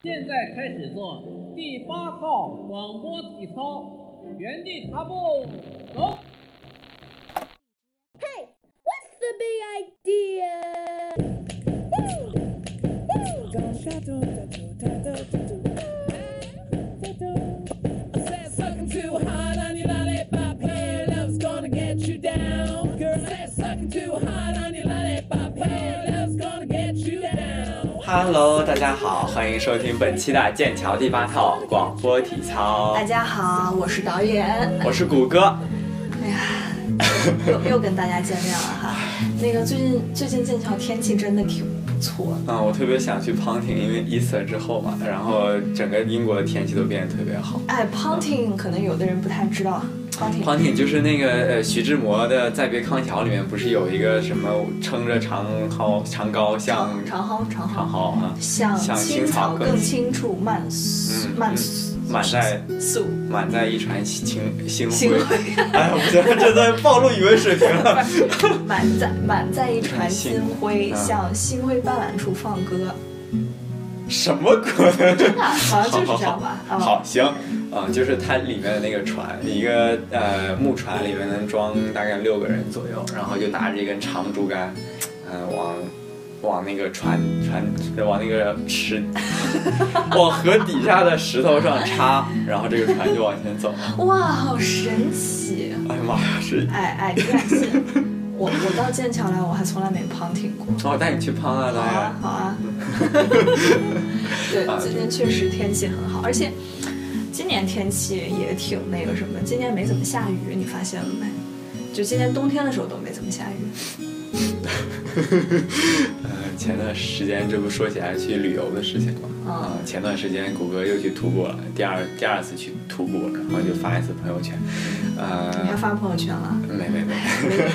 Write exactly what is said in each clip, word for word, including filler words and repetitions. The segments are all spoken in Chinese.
现在开始做第八套广播体操，原地踏步，走。 Hey, what's the big idea? Said sucking too hard on your lollipop, hey, love's gonna get you down. Girl, said sucking too hard on your lollipop, hey, love's gonna get you down.Hello， 大家好，欢迎收听本期的剑桥第八套广播体操。 大家好，我是导演， 我是谷歌。 哎呀，又又跟大家见面了哈。那个最近最近剑桥天气真的挺不错的。 嗯，我特别想去 Ponting， 因为 Easter 之后嘛，然后整个英国的天气都变得特别好。 哎 ，Ponting、嗯、可能有的人不太知道。Ponting, Ponting 就是那个呃徐志摩的《再别康桥》里面不是有一个什么撑着长蒿长篙向长蒿长蒿长蒿啊， 向青草更青处漫漫满在素满在一船星星辉。哎，我觉得这在暴露语文水平了。 满在满在一船星辉，向星辉斑斓处放歌。 什么歌？ 真的，好像就是这样吧。 好, 好, 好行。啊、嗯，就是它里面的那个船，一个呃木船里面能装大概六个人左右，然后就拿着一根长竹竿，嗯、呃，往往那个船船往那个池往河底下的石头上插，然后这个船就往前走。 哇，好神奇！ 哎呀妈呀，是哎哎，你敢信？我我到剑桥来，我还从来没 Ponting 过。 哦，带你去 Ponting 啊！ 好啊，好啊。对，最近确实天气很好，而且。今年天气也挺那个什么，今年没怎么下雨，你发现了没？就今年冬天的时候都没怎么下雨。 呃，前段时间这不说起来去旅游的事情吗？啊、嗯呃，前段时间谷歌又去徒步了，第二第二次去徒步，然后就发一次朋友圈。呃， 你还发朋友圈了？ 没没没。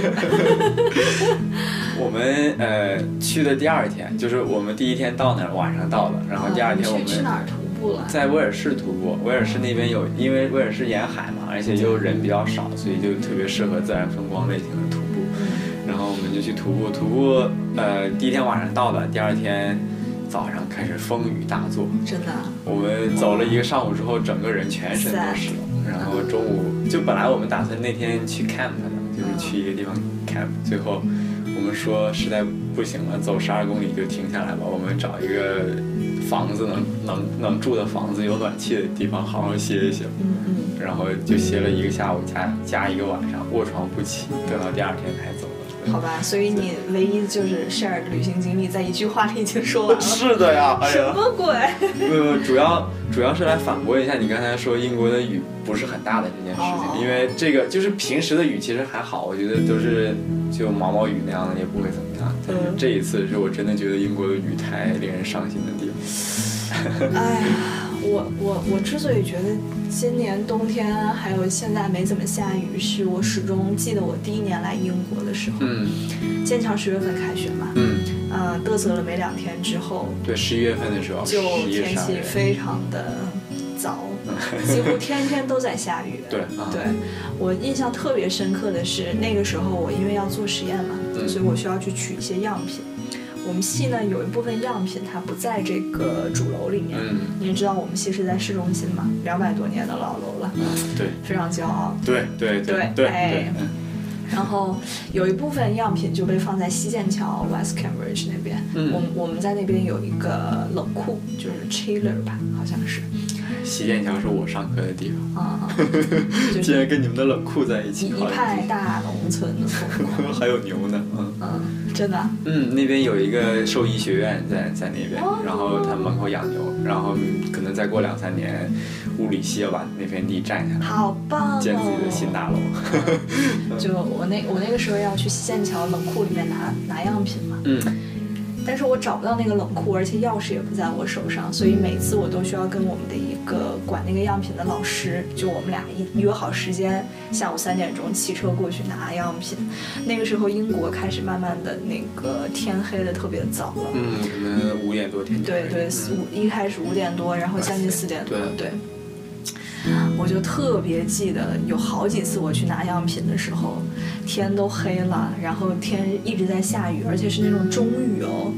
我们呃去的第二天，就是我们第一天到那儿，晚上到的，然后第二天我们、 嗯、去去哪儿徒步了？ 在威尔士徒步。威尔士那边有，因为威尔士沿海嘛，而且又人比较少，所以就特别适合自然风光类型的徒步。然后我们就去徒步，徒步呃第一天晚上到的，第二天早上开始风雨大作。 真的、啊？ 我们走了一个上午之后，整个人全身都湿了。然后中午就本来我们打算那天去 camp 的，就是去一个地方 camp， 最后我们说实在不行了，走十二公里就停下来吧，我们找一个房子能能能住的房子，有暖气的地方，好好歇一歇。 嗯嗯。 然后就歇了一个下午加加一个晚上，卧床不起，等到第二天才走。 好吧，所以你唯一就是 share 的旅行经历，在一句话里已经说完了。 是的呀，哎呀， 什么鬼？ 不不，主要主要是来反驳一下你刚才说英国的雨不是很大的这件事情，哦、因为这个就是平时的雨其实还好，我觉得都是就毛毛雨那样的，也不会怎么样。但是这一次是我真的觉得英国的雨太令人伤心的地方。 哎呀，我我我之所以觉得今年冬天还有现在没怎么下雨，是我始终记得我第一年来英国的时候， 嗯， 剑桥十月份开学嘛， 嗯， 呃，嘚瑟了没两天之后， 对，十一月份的时候就天气非常的糟，几乎天天都在下雨。 对， 啊、对，我印象特别深刻的是那个时候我因为要做实验嘛，嗯、所以我需要去取一些样品。我们系呢有一部分样品它不在这个主楼里面， 嗯， 你知道我们系是在市中心嘛，两百多年的老楼了， 嗯，对， 非常骄傲， 对对对对， 哎，嗯、然后有一部分样品就被放在西剑桥 West Cambridge 那边，嗯，我们我们在那边有一个冷库，就是 chiller 吧，好像是。 西剑桥是我上课的地方啊，嗯就是、 竟然跟你们的冷库在一起， 一派大农村的风光， 还有牛呢，嗯嗯，真的、啊， 嗯，那边有一个兽医学院在在那边，哦、然后他门口养牛，然后可能再过两三年，物理系要把那片地占下来， 好棒、哦， 建自己的新大楼。 就我那我那个时候要去西剑桥冷库里面拿拿样品嘛， 嗯。 但是我找不到那个冷库，而且钥匙也不在我手上，所以每次我都需要跟我们的一个管那个样品的老师，就我们俩一约好时间，下午三点钟骑车过去拿样品。那个时候英国开始慢慢的那个天黑的特别早了， 嗯，可能五点多天。 对对，五、嗯、一开始五点多，然后将近四点多，对。对我就特别记得有好几次我去拿样品的时候，天都黑了，然后天一直在下雨，而且是那种中雨哦。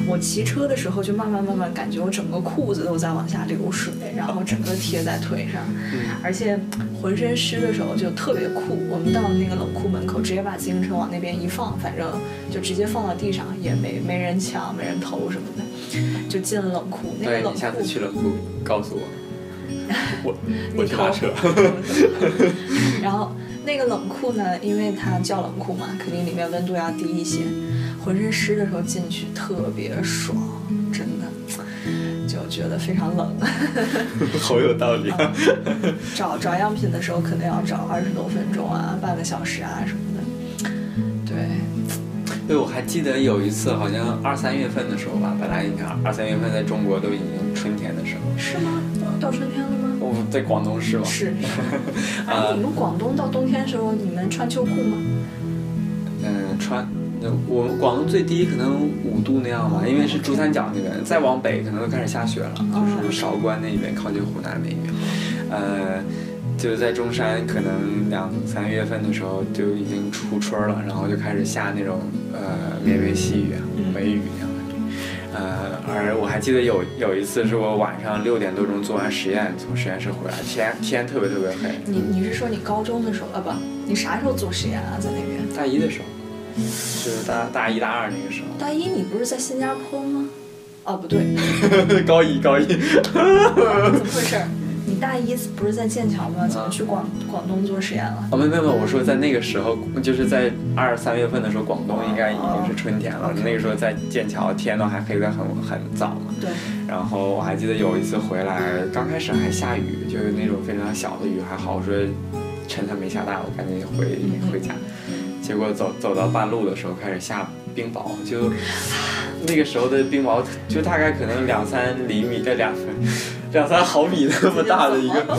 我骑车的时候就慢慢慢慢感觉我整个裤子都在往下流水，然后整个贴在腿上，而且浑身湿的时候就特别酷。我们到了那个冷库门口，直接把自行车往那边一放，反正就直接放到地上，也没没人抢没人偷什么的，就进了冷库。那个冷库对，你下次去冷库告诉我，我我去你偷拿车。 然后那个冷库呢，因为它叫冷库嘛，肯定里面温度要低一些，浑身湿的时候进去特别爽，真的就觉得非常冷。 好有道理啊！ 找找样品的时候可能要找二十多分钟啊，半个小时啊什么的。对， 对，我还记得有一次，好像二三月份的时候吧，本来你看二三月份在中国都已经春天的时候。 是吗？到春天了吗？ 我在广东是吗？ 是。哎，你们广东到冬天的时候，你们穿秋裤吗？ 嗯，穿。我们广东最低可能五度那样吧，因为是珠三角那边，再往北可能都开始下雪了，就是韶关那边靠近湖南那边。呃，就是在中山，可能两三月份的时候就已经初春了，然后就开始下那种呃绵绵细雨、梅雨那样的。呃，而我还记得有有一次是我晚上六点多钟做完实验，从实验室回来，天天特别特别黑。 你你是说你高中的时候啊？不，你啥时候做实验啊？在那边？ 大一的时候。是大大一大二那个时候。 大一你不是在新加坡吗？哦，不对， 高一高一。 怎么回事？你大一不是在剑桥吗？怎么去广广东做实验了？ 哦，没有没有，我说在那个时候，就是在二三月份的时候，广东应该已经是春天了。 哦、 那个时候在剑桥，天都还黑得很很早嘛。 对。 然后我还记得有一次回来，刚开始还下雨，就是那种非常小的雨，还好，我说趁它没下大，我赶紧回、嗯、回家。结果走走到半路的时候开始下冰雹，就那个时候的冰雹就大概可能两三厘米的两两三毫米那么大的一个，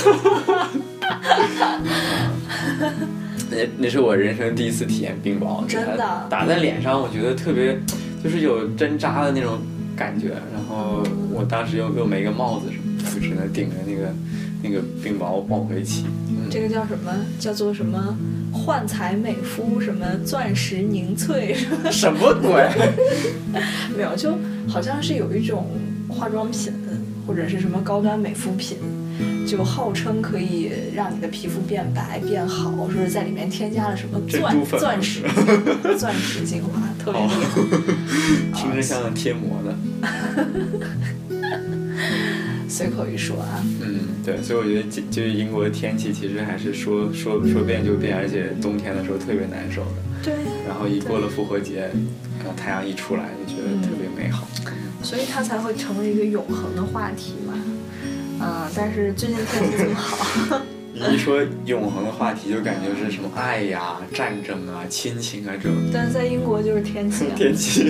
那那是我人生第一次体验冰雹， 真的打在脸上，我觉得特别就是有针扎的那种感觉，然后我当时又又没个帽子什么的，就只能顶着那个那个冰雹往回骑。 嗯、这个叫什么？叫做什么？幻彩美肤，什么钻石凝萃，什么什么鬼？ 没有，就好像是有一种化妆品或者是什么高端美肤品，就号称可以让你的皮肤变白变好，说是在里面添加了什么钻钻石钻石精华，特别厉害， 听着像贴膜的。 随口一说啊， 嗯，对，所以我觉得就是英国的天气其实还是说说说变就变，而且冬天的时候特别难受的。 对。 然后一过了复活节，然后太阳一出来就觉得特别美好。 嗯、所以它才会成为一个永恒的话题嘛。啊、嗯，但是最近天气这么好。 你一说永恒的话题，就感觉是什么爱呀、战争啊、亲情啊这种。 但是在英国就是天气、啊。 天气。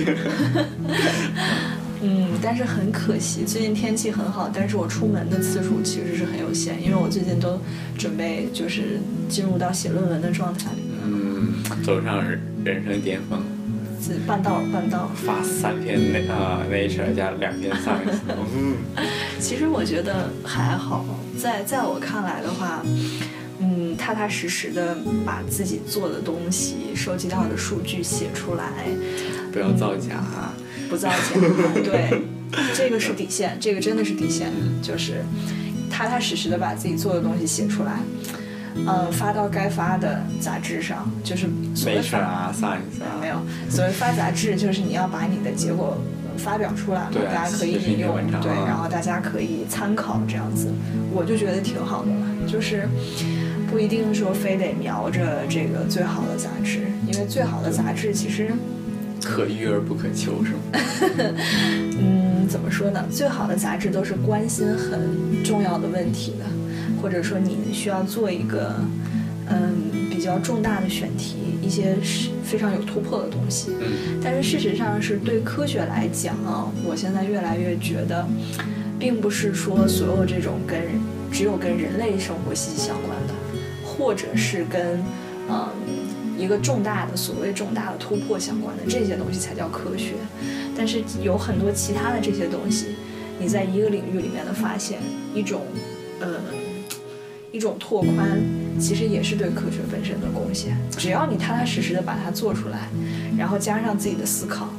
嗯，但是很可惜，最近天气很好，但是我出门的次数其实是很有限，因为我最近都准备就是进入到写论文的状态里面。 嗯，走上人生巅峰。 半道半道。 发三篇那啊 Nature 加两篇 Science。嗯。 其实我觉得还好，在在我看来的话，嗯，踏踏实实的把自己做的东西、收集到的数据写出来， 不要造假。 嗯不造假，对，这个是底线，这个真的是底线，就是踏踏实实的把自己做的东西写出来，嗯，发到该发的杂志上，就是所谓发啊 ，Science 啊， 没有，所谓发杂志就是你要把你的结果发表出来嘛， 对啊、 大家可以引用，对， 啊、 然后大家可以参考这样子，我就觉得挺好的了，就是不一定说非得瞄着这个最好的杂志，因为最好的杂志其实。 可遇而不可求是吗？ 嗯，怎么说呢？最好的杂志都是关心很重要的问题的，或者说你需要做一个嗯比较重大的选题，一些非常有突破的东西。 嗯。 但是事实上是对科学来讲，我现在越来越觉得，并不是说所有这种跟只有跟人类生活息息相关的，或者是跟嗯。一个重大的所谓重大的突破相关的这些东西才叫科学，但是有很多其他的这些东西，你在一个领域里面的发现，一种呃一种拓宽，其实也是对科学本身的贡献。只要你踏踏实实的把它做出来，然后加上自己的思考，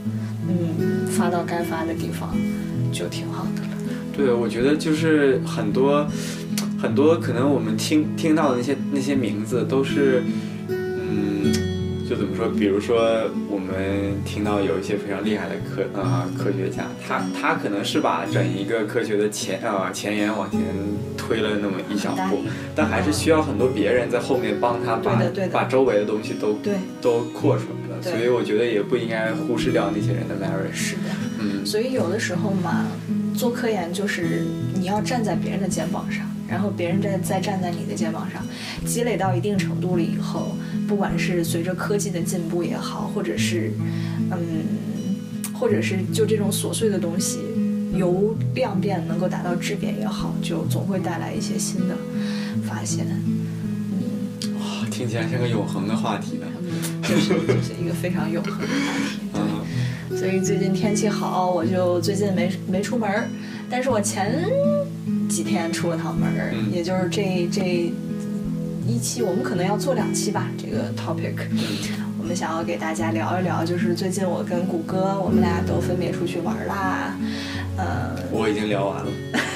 嗯，发到该发的地方就挺好的了。 对，我觉得就是很多很多可能我们听听到的那些那些名字都是，嗯，就怎么说？比如说我们听到有一些非常厉害的科啊、呃、科学家，他他可能是把整一个科学的前啊、呃、前沿往前推了那么一小步，但还是需要很多别人在后面帮他把把周围的东西都对都扩出来了。所以我觉得也不应该忽视掉那些人的 merit。 是的， 嗯， 所以有的时候嘛。做科研就是你要站在别人的肩膀上，然后别人再再站在你的肩膀上，积累到一定程度了以后，不管是随着科技的进步也好，或者是，嗯，或者是就这种琐碎的东西由量变能够达到质变也好，就总会带来一些新的发现。 嗯，哇，听起来像个永恒的话题呢。 嗯，这是这是一个非常永恒的话题。对。嗯，所以最近天气好，我就最近没没出门，但是我前几天出了趟门， 嗯、 也就是这这一期，我们可能要做两期吧，这个 topic，、嗯、我们想要给大家聊一聊，就是最近我跟谷歌，我们俩都分别出去玩啦，呃， 我已经聊完了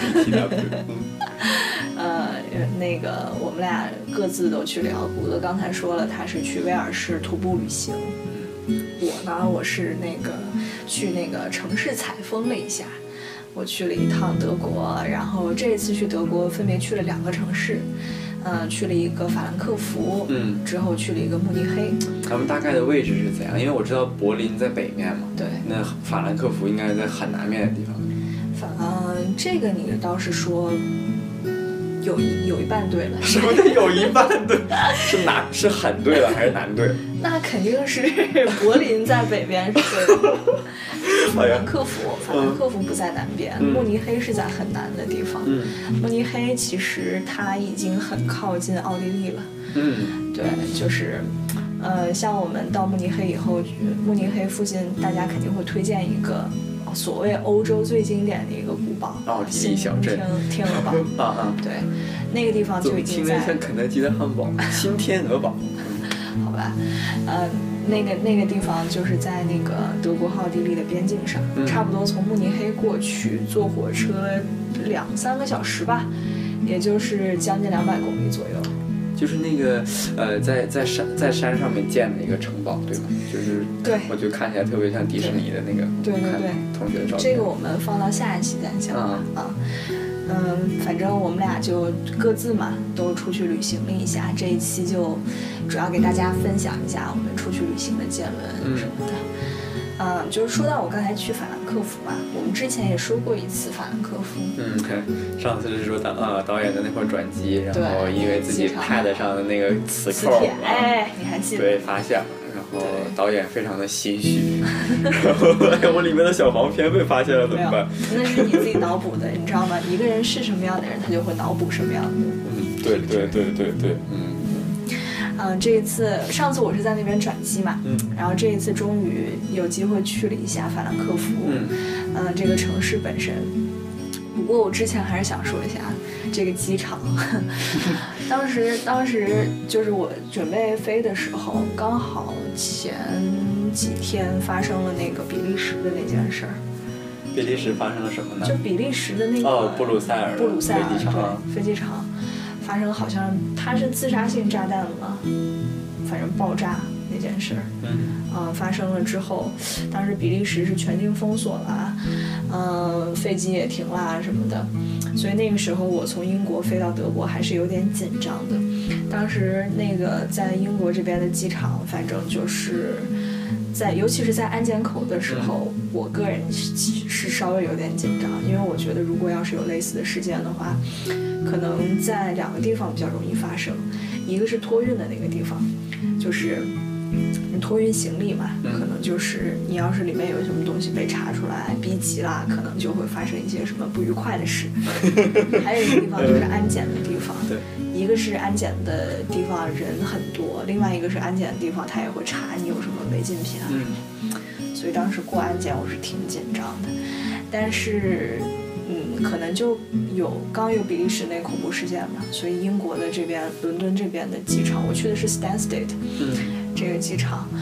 呃，那个我们俩各自都去聊，谷歌刚才说了，他是去威尔士徒步旅行。我呢，我是那个去那个城市采风了一下，我去了一趟德国，然后这一次去德国分别去了两个城市，嗯、呃，去了一个法兰克福， 嗯， 之后去了一个慕尼黑。 他们大概的位置是怎样？因为我知道柏林在北面嘛， 对， 那法兰克福应该是在很南面的地方。 反嗯，这个你倒是说。有一有一半对了， 什么叫有一半对？是南是很对了还是南对？ 那肯定是柏林在北边是对的。法兰克福，法兰克福不在南边， 嗯、 慕尼黑是在很南的地方。 嗯， 慕尼黑其实它已经很靠近奥地利了。 嗯， 对，就是，呃，像我们到慕尼黑以后，慕尼黑附近大家肯定会推荐一个。所谓欧洲最经典的一个古堡， 奥地利小镇， 天鹅堡啊啊， 对，那个地方就已经在。 听着像肯德基的汉堡，新天鹅堡。 好吧，呃，那个那个地方就是在那个德国和奥地利的边境上， 嗯、 差不多从慕尼黑过去，坐火车两三个小时吧，也就是将近两百公里左右。 就是那个呃，在在山在山上面建的一个城堡，对吗？就是对， 我觉得看起来特别像迪士尼的那个。 对对对， 同学的照片。 这个我们放到下一期再讲吧。 嗯、 啊，嗯，反正我们俩就各自嘛，都出去旅行了一下。这一期就主要给大家分享一下我们出去旅行的见闻什么的。嗯，就是说到我刚才去法兰克福嘛，我们之前也说过一次法兰克福。 嗯，上次是说导啊导演的那块转机，然后因为自己 pad 上的那个磁扣， 哎，你还记得？ 对，发现了，然后导演非常的心虚，然后我里面的小黄片被发现了怎么办？ 那是你自己脑补的，你知道吗？一个人是什么样的人，他就会脑补什么样的。 嗯，对对对对对，嗯。 嗯，这一次上次我是在那边转机嘛， 嗯， 然后这一次终于有机会去了一下法兰克福， 嗯， 嗯，这个城市本身。不过我之前还是想说一下这个机场，当时当时就是我准备飞的时候，刚好前几天发生了那个比利时的那件事儿。 比利时发生了什么呢？ 就比利时的那个哦，布鲁塞尔布鲁塞尔飞机场， 对，飞机场。发生好像它是自杀性炸弹吗？反正爆炸那件事儿， 嗯， 呃，发生了之后，当时比利时是全境封锁了，呃，飞机也停啦什么的，所以那个时候我从英国飞到德国还是有点紧张的。当时那个在英国这边的机场，反正就是在，尤其是在安检口的时候， 嗯、 我个人是稍微有点紧张，因为我觉得如果要是有类似的事件的话。可能在两个地方比较容易发生，一个是托运的那个地方，就是你托运行李嘛， 嗯、 可能就是你要是里面有什么东西被查出来逼急啦，可能就会发生一些什么不愉快的事。还有一个地方就是安检的地方， 对， 一个是安检的地方人很多，另外一个是安检的地方他也会查你有什么违禁品啊。 嗯， 所以当时过安检我是挺紧张的，但是。嗯，可能就有刚有比利时那恐怖事件嘛，所以英国的这边伦敦这边的机场，我去的是 Stansted， 嗯， 这个机场，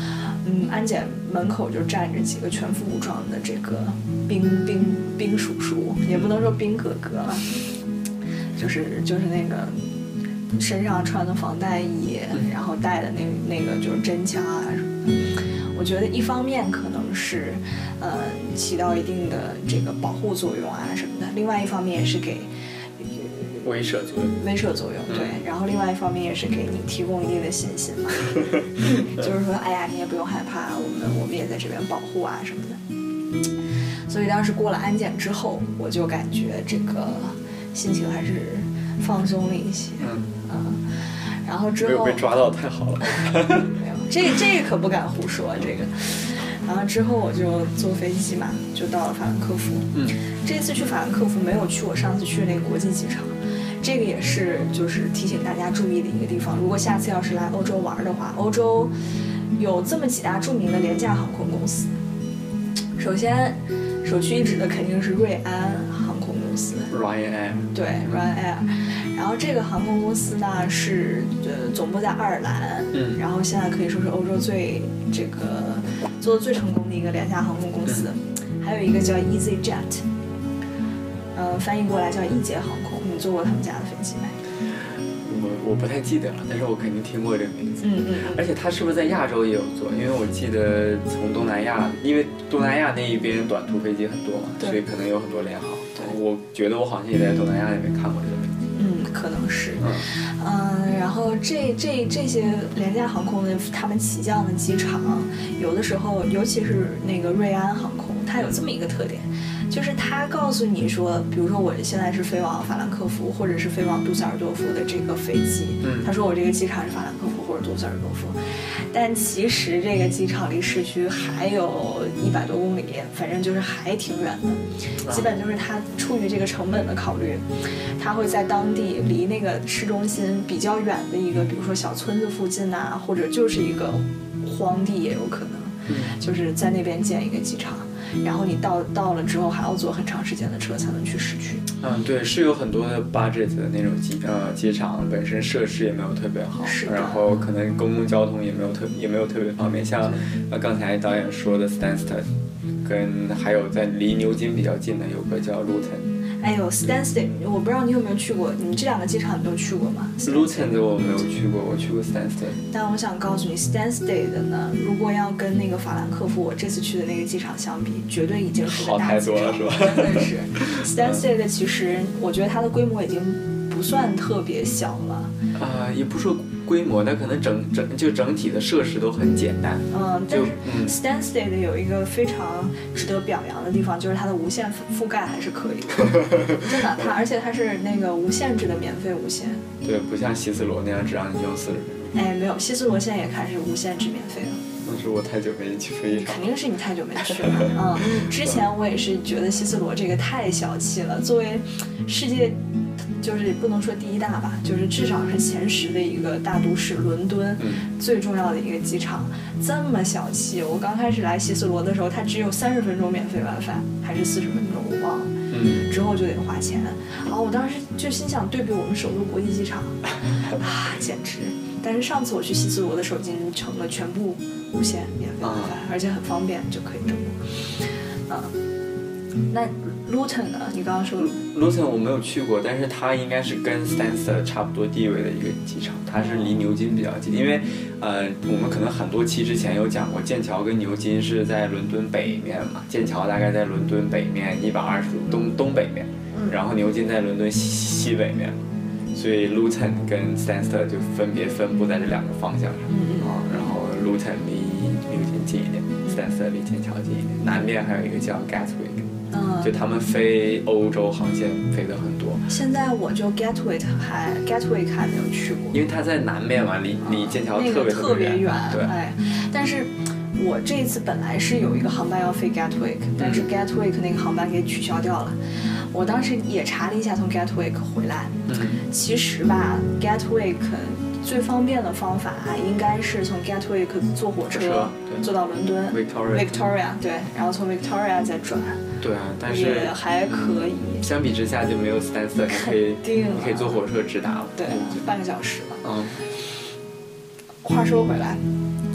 嗯，安检门口就站着几个全副武装的这个兵兵兵叔叔，也不能说兵哥哥了，就是就是那个身上穿的防弹衣，然后带的那那个就是真枪啊什么的。我觉得一方面可能是，呃，起到一定的这个保护作用啊什么的，另外一方面也是给威慑作用， 威慑作用，对。然后另外一方面也是给你提供一定的信心嘛，就是说，哎呀，你也不用害怕，我们我们也在这边保护啊什么的。所以当时过了安检之后，我就感觉这个心情还是放松了一些， 嗯嗯。然后之后没有被抓到，太好了。 没有，这这个可不敢胡说，这个。然后之后我就坐飞机嘛，就到了法兰克福。 嗯， 这次去法兰克福没有去我上次去的那个国际机场，这个也是就是提醒大家注意的一个地方。如果下次要是来欧洲玩的话，欧洲有这么几大著名的廉价航空公司。首先，首屈一指的肯定是瑞安航空公司 ，Ryanair。 对 ，Ryanair。然后这个航空公司呢是呃总部在爱尔兰， 嗯， 然后现在可以说是欧洲最这个做的最成功的一个廉价航空公司。嗯、还有一个叫 EasyJet， 呃，翻译过来叫易捷航空。你坐过他们家的飞机没？ 我我不太记得了，但是我肯定听过这个名字。 嗯嗯。 而且它是不是在亚洲也有做？因为我记得从东南亚，因为东南亚那一边短途飞机很多嘛，所以可能有很多联航。 对， 我觉得我好像也在东南亚那边看过这个名字。 嗯，可能是。嗯。嗯，然后这这这些廉价航空的他们起降的机场，有的时候，尤其是那个瑞安航空，它有这么一个特点。就是他告诉你说，比如说我现在是飞往法兰克福或者是飞往杜塞尔多夫的这个飞机， 嗯， 他说我这个机场是法兰克福或者杜塞尔多夫，但其实这个机场离市区还有一百多公里，反正就是还挺远的。基本就是他出于这个成本的考虑，他会在当地离那个市中心比较远的一个，比如说小村子附近啊，或者就是一个荒地也有可能，就是在那边建一个机场。然后你到到了之后还要坐很长时间的车才能去市区。 嗯，对，是有很多的 budget 的那种机呃机场本身设施也没有特别好，然后可能公共交通也没有特也没有特别方便。像呃刚才导演说的 Stansted， 跟还有在离牛津比较近的有个叫 Luton。 哎呦 ，Stansted， 我不知道你有没有去过，你这两个机场你都去过吗 ？Luton 的我没有去过，我去过 Stansted。 但我想告诉你 ，Stansted 的呢，如果要跟那个法兰克福我这次去的那个机场相比，绝对已经是个大机场了， 是吧？ 真的是 Stansted 其实我觉得它的规模已经不算特别小了。 啊、呃，也不说规模，但可能整整就整体的设施都很简单。 嗯，但是 Stansted 有一个非常值得表扬的地方，就是它的无线覆盖还是可以的，真的，它而且它是那个无限制的免费无线。 对，不像希斯罗那样只让你用四十分钟。 哎，没有，希斯罗现在也开始无限制免费了。 那是我太久没去飞机场。 肯定是你太久没去了。嗯，之前我也是觉得希斯罗这个太小气了，作为世界。就是不能说第一大吧，就是至少是前十的一个大都市，伦敦、嗯、最重要的一个机场，这么小气。我刚开始来希斯罗的时候，它只有三十分钟免费 WiFi， 还是四十分钟，我忘了。嗯，之后就得花钱。然后我当时就心想，对比我们首都国际机场，啊，简直。但是上次我去希斯罗的时候，已经成了全部无线免费 WiFi，、嗯、而且很方便，就可以整个。嗯，那。Luton 呢？你刚刚说 Luton 我没有去过，但是它应该是跟 Stansted 差不多地位的一个机场，它是离牛津比较近。因为呃，我们可能很多期之前有讲过，剑桥跟牛津是在伦敦北面嘛，剑桥大概在伦敦北面一百二十度东东北面，然后牛津在伦敦西西北面，所以 Luton 跟 Stansted 就分别分布在这两个方向上啊。然后 Luton 离牛津近一点 ，Stansted 离剑桥近一点，南面还有一个叫 Gatwick。嗯，就他们飞欧洲航线飞的很多。 现在我就 Gatwick 还 Gatwick 还没有去过， 因为它在南面嘛，离离剑桥特别、 那个、特别远。 对， 哎，但是我这次本来是有一个航班要飞 Gatwick， 但是 Gatwick 那个航班给取消掉了。我当时也查了一下从 Gatwick 回来，嗯，其实吧 Gatwick。最方便的方法应该是从 Gatwick 坐火车坐到伦敦 Victoria, Victoria 对，然后从 Victoria 再转。 对啊，但是也还可以。 嗯、相比之下就没有 Stansted， 你可以你可以坐火车直达了。 对，半个小时吧。 嗯。 话说回来，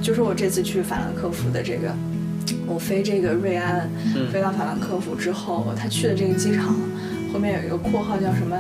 就是我这次去法兰克福的这个，我飞这个瑞安， 嗯飞到法兰克福之后，他去的这个机场后面有一个括号叫什么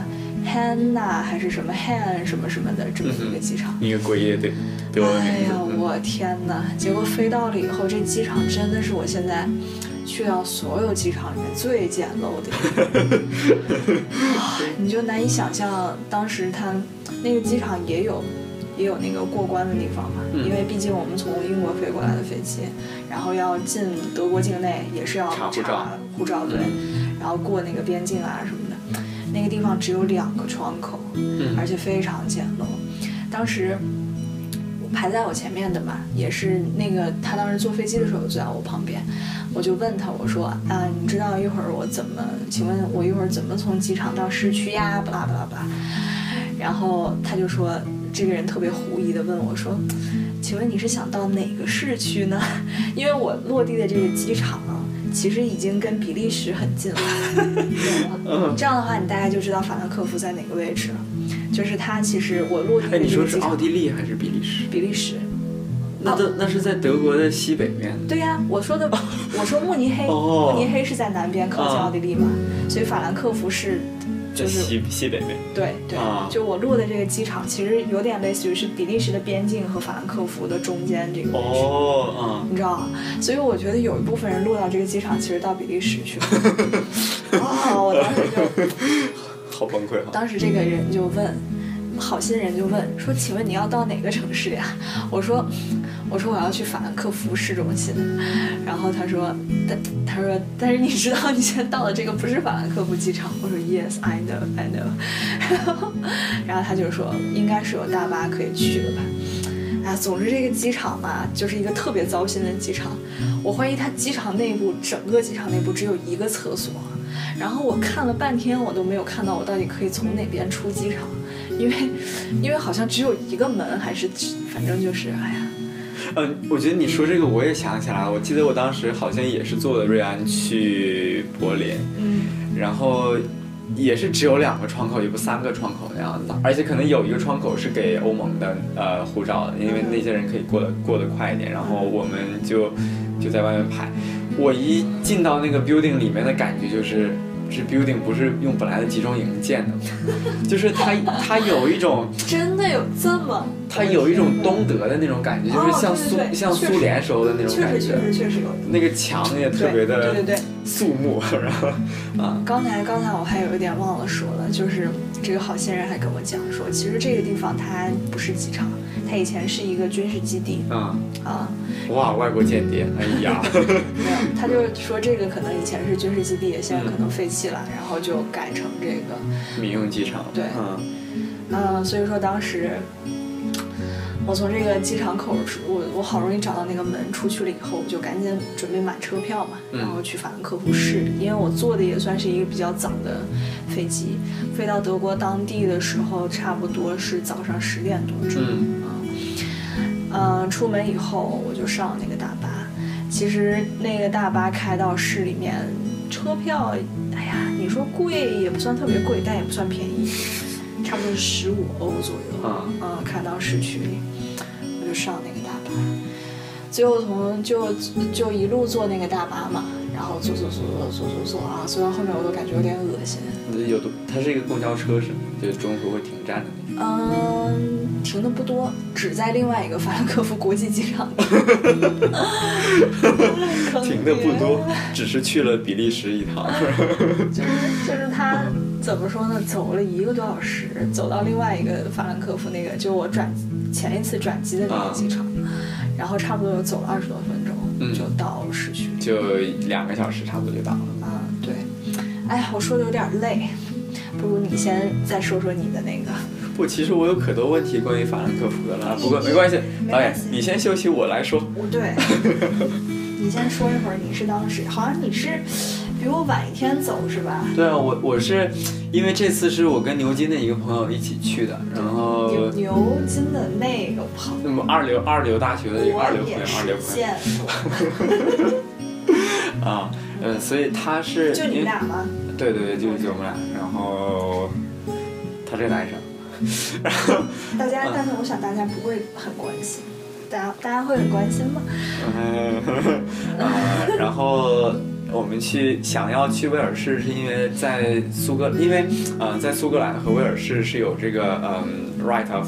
Hanna 还是什么 Han 什么什么的这么一个机场。 一个诡异的德文名字。 哎呀，我天哪！结果飞到了以后，这机场真的是我现在去到所有机场里面最简陋的一个、啊，你就难以想象，当时他那个机场也有也有那个过关的地方嘛， 嗯、 因为毕竟我们从英国飞过来的飞机，然后要进德国境内也是要查护照， 护照对， 嗯、 然后过那个边境啊什么的，那个地方只有两个窗口， 嗯、 而且非常简陋。当时排在我前面的嘛，也是那个他当时坐飞机的时候坐在我旁边，我就问他，我说啊，你知道一会儿我怎么，请问我一会儿怎么从机场到市区呀？巴拉巴拉巴拉。然后他就说，这个人特别狐疑的問我说，请问你是想到哪个市区呢？因为我落地的这个机场其实已经跟比利时很近了，这样的话你大概就知道法兰克福在哪个位置了。就是它其实我落地的哎，你说是这个机场， 奥地利还是比利时？ 比利时。 那都那是在德国的西北面。 对呀、我说的，我说慕尼黑， 哦慕尼黑是在南边靠近奥地利嘛，所以法兰克福是就是西西北面。 对对、 啊就我落的这个机场其实有点类似于是比利时的边境和法兰克福的中间这个位置。 哦，啊、 你知道吗？所以我觉得有一部分人落到这个机场，其实到比利时去了。啊、我当时就， 好崩溃哈！ 当时这个人就问，好心人就问说：“请问你要到哪个城市呀？”我说：“我说我要去法兰克福市中心。”然后他说：“但他说，但是你知道你现在到的这个不是法兰克福机场。”我说 ：“Yes, I know, I know。”然后他就说：“应该是有大巴可以去的吧。”哎，总之这个机场嘛，就是一个特别糟心的机场。我怀疑它机场内部，整个机场内部只有一个厕所。然后我看了半天，我都没有看到我到底可以从哪边出机场，因为，因为好像只有一个门，还是反正就是，哎呀。 嗯，我觉得你说这个我也想起来了，我记得我当时好像也是坐的瑞安去柏林， 嗯， 然后也是只有两个窗口，也不三个窗口那样子，而且可能有一个窗口是给欧盟的呃护照的，因为那些人可以过得过得快一点，然后我们就就在外面排。我一进到那个 building 里面的感觉就是，这 building 不是用本来的集中营建的，就是它它有一种真的有这么， 它有一种东德的那种感觉， 哦、 就是像苏对对对像苏联时候的那种感觉， 确实确实确实有。 那个墙也特别的对对对肃穆，然后啊， 刚才刚才我还有一点忘了说了，就是这个好心人还跟我讲说，其实这个地方它不是机场，它以前是一个军事基地。 啊啊， 哇，外国间谍，哎呀， 没有，他就说这个可能以前是军事基地，现在可能废弃了，然后就改成这个民用机场。 对， 嗯， 嗯，所以说当时我从这个机场口出，我我好容易找到那个门出去了以后，我就赶紧准备买车票嘛，然后去法兰克福市，因为我坐的也算是一个比较早的飞机，飞到德国当地的时候差不多是早上十点多钟。 嗯嗯，出门以后我就上那个大巴，其实那个大巴开到市里面，车票，哎呀，你说贵也不算特别贵，但也不算便宜，差不多是十五欧左右。 啊， 嗯，开到市区里，我就上那个大巴，最后从就就一路坐那个大巴嘛，然后坐坐坐坐坐坐坐啊，坐到后面我都感觉有点恶心。 有的，它是一个公交车是吗？就是中途会停站的那种。 嗯，停的不多，只在另外一个法兰克福国际机场。 停的不多，只是去了比利时一趟。 就是就是他怎么说呢？走了一个多小时，走到另外一个法兰克福那个，就我转前一次转机的那个机场，啊、然后差不多走了二十多分钟、嗯、就到市区， 就两个小时差不多就到了。 啊，对。哎呀，我说的有点累，不如你先再说说你的那个。 不，其实我有可多问题关于法兰克福的了，不过没关系，导演你先休息，我来说。 不对，你先说一会儿，你是当时好像你是比我晚一天走是吧？ 对啊，我我是因为这次是我跟牛津的一个朋友一起去的，然后牛牛津的那个朋友， 那么二流二流大学的一个二流朋友，二流朋友。啊，呃，所以他是就你们俩吗？ 对对对，就就我们俩，然后他是个男生，然后大家，但是我想大家不会很关心， 大家大家会很关心吗？ 嗯，呃，然后我们去想要去威尔士，是因为在苏格，因为呃在苏格兰和威尔士是有这个嗯 right of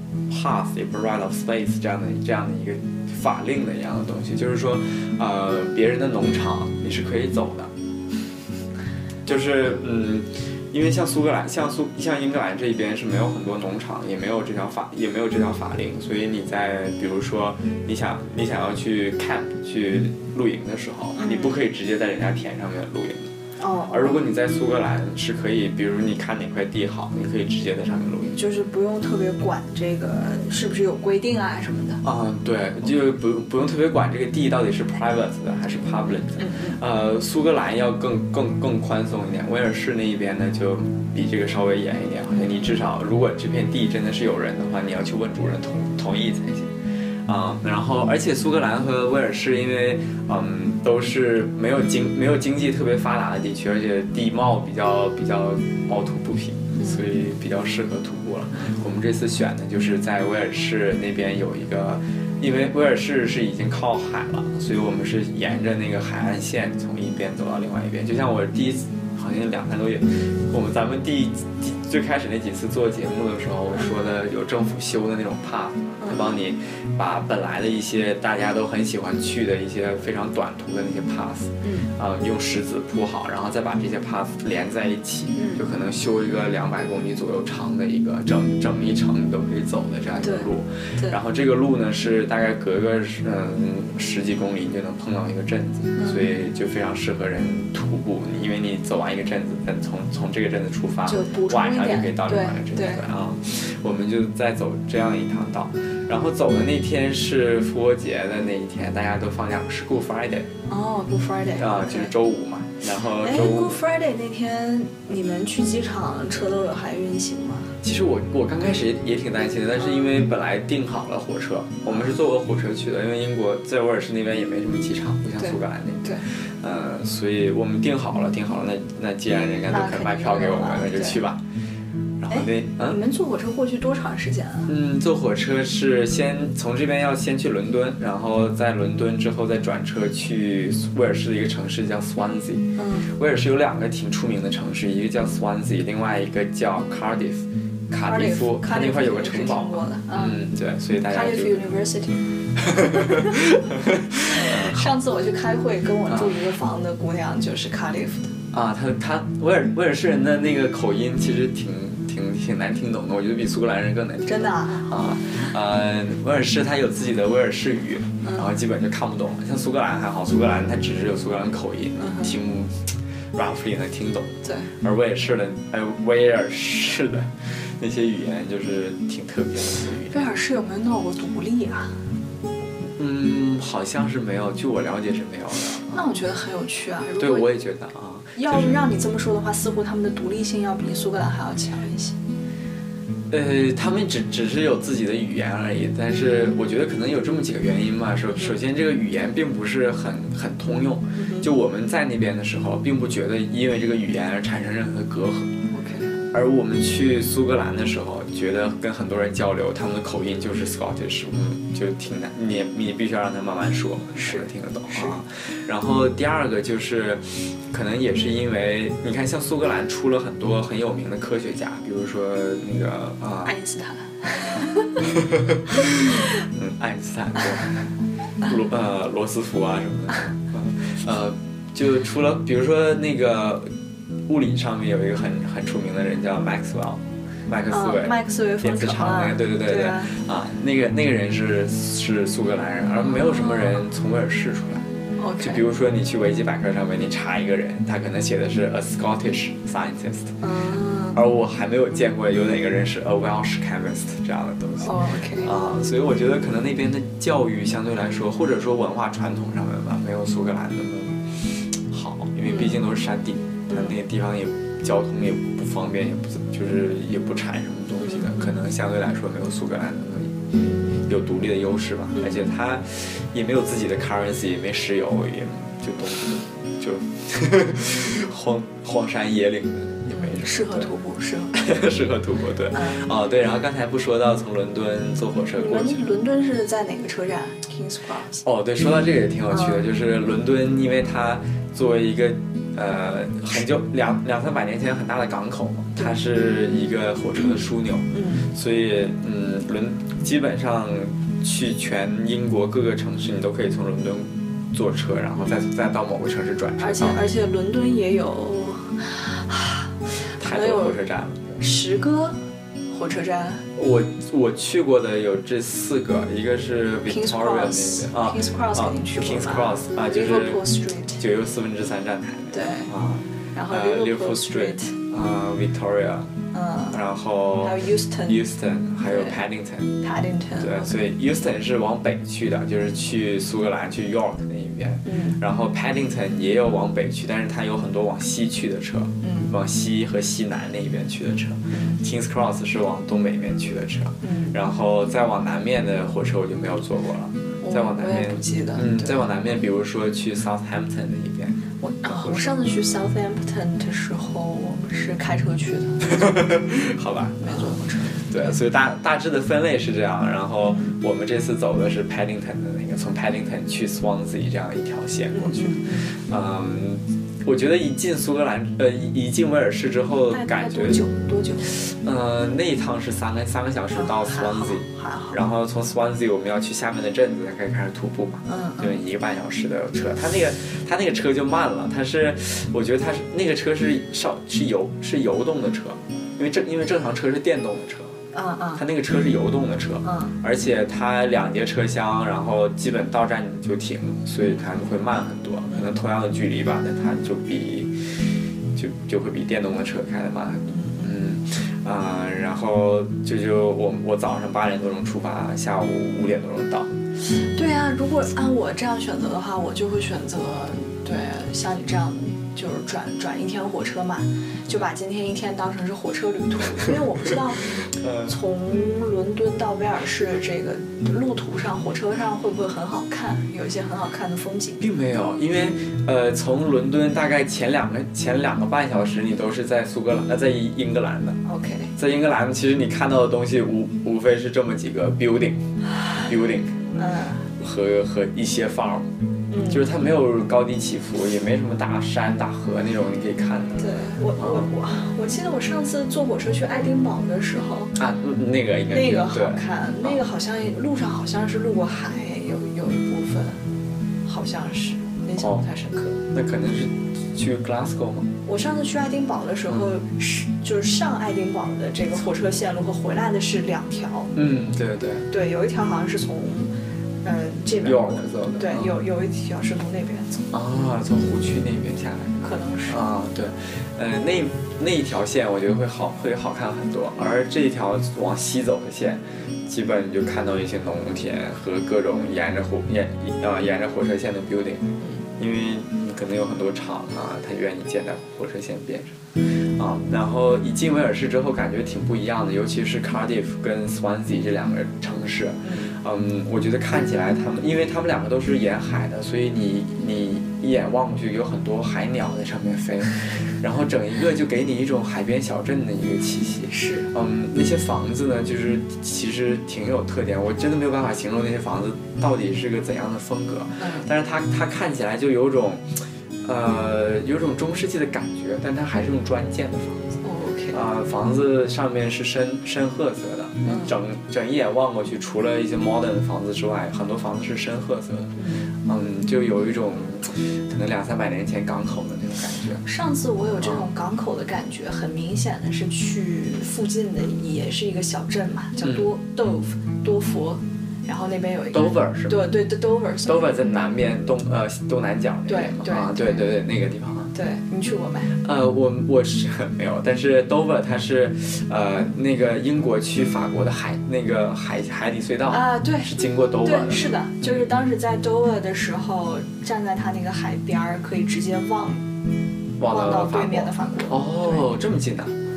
path， 也不是 right of space 这样的这样的一个法令的一样的东西，就是说呃别人的农场你是可以走的，就是嗯。因为像苏格兰、像苏、像英格兰这一边是没有很多农场，也没有这条法，也没有这条法令，所以你在比如说你想你想要去 camp 去露营的时候，你不可以直接在人家田上面露营。 哦。 而如果你在苏格兰是可以，比如你看哪块地好，你可以直接在上面露营， 就是不用特别管这个是不是有规定啊什么的。 啊、嗯，对，就不不用特别管这个地到底是 private 的还是 public 的。呃，苏格兰要更更更宽松一点，威尔士那一边呢就比这个稍微严一点，好像你至少如果这片地真的是有人的话，你要去问主人同同意才行。啊、嗯，然后而且苏格兰和威尔士因为嗯都是没有经没有经济特别发达的地区，而且地貌比较比较凹凸不平，所以比较适合徒步了。我们这次选的就是在威尔士那边有一个，因为威尔士是已经靠海了，所以我们是沿着那个海岸线从一边走到另外一边。就像我第一次好像两三个月，我们咱们第第最开始那几次做节目的时候，我说的有政府修的那种 path， 它帮你把本来的一些大家都很喜欢去的一些非常短途的那些 path， 嗯，啊、呃，用石子铺好，然后再把这些 path 连在一起，嗯、就可能修一个两百公里左右长的一个整整一程你都可以走的这样一个路。然后这个路呢是大概隔个嗯十几公里你就能碰到一个镇子，嗯、所以就非常适合人徒步，因为你走完一个镇子，再从从这个镇子出发，晚上就可以到另外一个镇子啊。我们就再走这样一趟道，然后走的那天是复活节的那一天，大家都放假，是 Good Friday。 哦 ，Good Friday 啊，就是周五嘛。然后周五 Good Friday 那天你们去机场车都有还运行吗？ 其实我我刚开始也也挺担心的，但是因为本来订好了火车，我们是坐过火车去的，因为英国在威尔士那边也没什么机场，不像苏格兰那边。 对。 呃，所以我们订好了，订好了，那那既然人家都肯卖票给我们，那就去吧。然后那嗯， 你们坐火车过去多长时间啊？ 嗯，坐火车是先从这边要先去伦敦，然后在伦敦之后再转车去威尔士的一个城市叫 Swansea。嗯，威尔士有两个挺出名的城市，一个叫 Swansea， 另外一个叫 Cardiff。卡迪夫，它那块有个城堡嘛，嗯，对，所以大家就 Cardiff University。上次我去开会，跟我住一个房的姑娘就是 Cardiff 的。 啊，他他威尔威尔士人的那个口音其实挺挺挺难听懂的，我觉得比苏格兰人更难听懂。 真的啊？ 啊，呃，威尔士它有自己的威尔士语，然后基本就看不懂。像苏格兰还好，苏格兰它只是有苏格兰口音，嗯、听 roughly 能听懂。 对。 而威尔士的，哎，威尔士的。那些语言就是挺特别的语言。 威尔士有没有闹过独立啊？ 嗯，好像是没有，据我了解是没有的。 那我觉得很有趣啊。 对，我也觉得啊。 要是让你这么说的话，似乎他们的独立性要比苏格兰还要强一些。 呃，他们只只是有自己的语言而已，但是我觉得可能有这么几个原因吧。首首先，这个语言并不是很很通用，就我们在那边的时候，并不觉得因为这个语言而产生任何的隔阂。而我们去苏格兰的时候，觉得跟很多人交流，他们的口音就是 Scottish， 嗯，就挺难，你你必须要让他慢慢说，才能听得懂啊。然后第二个就是，可能也是因为你看，像苏格兰出了很多很有名的科学家，比如说那个啊， 爱因斯坦， 嗯，爱因斯坦对，罗呃罗斯福啊什么的，呃，就除了比如说那个。物理上面有一个很很出名的人叫 Maxwell， 麦克斯韦， 麦克斯韦电磁场那个，对对对对， 对啊，啊那个那个人是是苏格兰人，而没有什么人从威尔士出来。 Okay. 就比如说你去维基百科上面，你查一个人，他可能写的是 a Scottish scientist，嗯，而我还没有见过有哪个人是 a Welsh chemist 这样的东西。 哦 ，OK， 啊，所以我觉得可能那边的教育相对来说，或者说文化传统上面吧，没有苏格兰那么好，因为毕竟都是山地。它那个地方也交通也不方便，也不就是也不产什么东西的，可能相对来说没有苏格兰那么有独立的优势吧。而且它也没有自己的 currency， 也没石油，也就东西就荒荒山野岭的，也没适合徒步，适合适合徒步，对。 嗯、 哦，对，然后刚才不说到从伦敦坐火车过去， 伦伦敦是在哪个车站 ？Kings Cross。 哦，对，说到这个也挺有趣的，嗯、就是伦敦，因为它作为一个呃很久两两三百年前很大的港口嘛，它是一个火车的枢纽， 嗯， 所以嗯，伦基本上去全英国各个城市，你都可以从伦敦坐车，然后再再到某个城市转车。 而且而且伦敦也有。 太多火车站了， 十个火车站。 我我去过的有这四个，一个是 Victoria 那边啊 ，Kings Cross 肯定去过 Kings Cross 啊，就是 Liverpool Street 九又四分之三站台对啊， 然后 Liverpool Street 啊 Victoria， 嗯， 然后还有 Euston Euston 还有 Paddington Paddington 对，所以 Euston 是往北去的，就是去苏格兰去 York 那一边， 嗯， 然后 Paddington 也有往北去，但是它有很多往西去的车， 嗯， 往西和西南那一边去的车，嗯 Kings Cross 是往东北面去的车， 嗯， 然后再往南面的火车我就没有坐过了，再往南面不记得， 嗯，再往南面，比如说去 Southampton 那一边， 我啊，我上次去 Southampton 的时候，我们是开车去的， 好吧， 没坐火车。 对，所以大大致的分类是这样，然后我们这次走的是 Paddington 的那个，从 Paddington 去 Swansea 这样一条线过去，嗯，我觉得一进苏格兰，呃，一进威尔士之后，感觉多久？多久？ 呃，那一趟是三个三个小时到 Swansea， 还好。 然后从 Swansea 我们要去下面的镇子才可以开始徒步嘛， 嗯， 就一个半小时的车，它那个它那个车就慢了，它是，我觉得它是那个车是少是油是油动的车，因为正因为正常车是电动的车。 嗯嗯， 它那个车是油动的车， 嗯， 而且它两节车厢，然后基本到站就停，所以它会慢很多。可能同样的距离吧，但它就比就就会比电动的车开得慢很多。嗯啊、呃，然后就就我我早上八点多钟出发，下午五点多钟到。 对啊，如果按我这样选择的话，我就会选择对像你这样。就是转转一天火车嘛，就把今天一天当成是火车旅途，因为我不知道从伦敦到威尔士这个路途上，火车上会不会很好看，有一些很好看的风景。 并没有，因为呃，从伦敦大概前两个前两个半小时，你都是在苏格兰，呃，在英格兰的。 OK， 在英格兰，其实你看到的东西无无非是这么几个 building，building， 嗯， 和和一些 farm。 嗯， 就是它没有高低起伏，也没什么大山大河那种你可以看的。 对，我我我我记得我上次坐火车去爱丁堡的时候啊，那个应该那个好看，那个好像路上好像是路过海，有有一部分好像是，印象不太深刻。 哦、那可能是去 Glasgow 吗？ 我上次去爱丁堡的时候，是、嗯、就是上爱丁堡的这个火车线路和回来的是两条。 嗯，对对对，有一条好像是从。嗯，这边走的， 对，有有一条是从那边走啊，从湖区那边下来， 可能是啊，对，呃，那那一条线我觉得会好，会好看很多，而这一条往西走的线，基本就看到一些农田和各种沿着火沿啊沿着火车线的 building， 因为可能有很多厂啊，他愿意建在火车线边上。啊，然后一进威尔士之后，感觉挺不一样的，尤其是 Cardiff 跟 Swansea 这两个城市，嗯，我觉得看起来他们，因为他们两个都是沿海的，所以你你一眼望过去有很多海鸟在上面飞，然后整一个就给你一种海边小镇的一个气息。 是， 嗯，那些房子呢，就是其实挺有特点，我真的没有办法形容那些房子到底是个怎样的风格，但是它它看起来就有种。呃，有种中世纪的感觉，但它还是用砖建的房子。 哦 ，OK。 啊、呃，房子上面是深深褐色的， 嗯、 整整一眼望过去，除了一些 modern 的房子之外，很多房子是深褐色的。嗯，就有一种可能两三百年前港口的那种感觉。 上次我有这种港口的感觉，很明显的是去附近的也是一个小镇嘛，叫多 Dove 多佛。然后那边有一个 Dover 是吧？ 对对对 Dover Dover 在南边东呃东南角那边嘛， 对啊对对对那个地方。 对，你去过没？ 呃，我我是没有，但是 Dover 它是呃那个英国去法国的海那个海海底隧道啊，对， 是经过 Dover 的。 对，是的，就是当时在 Dover 的时候，站在它那个海边儿，可以直接望望到对面的法国。 哦，这么近的。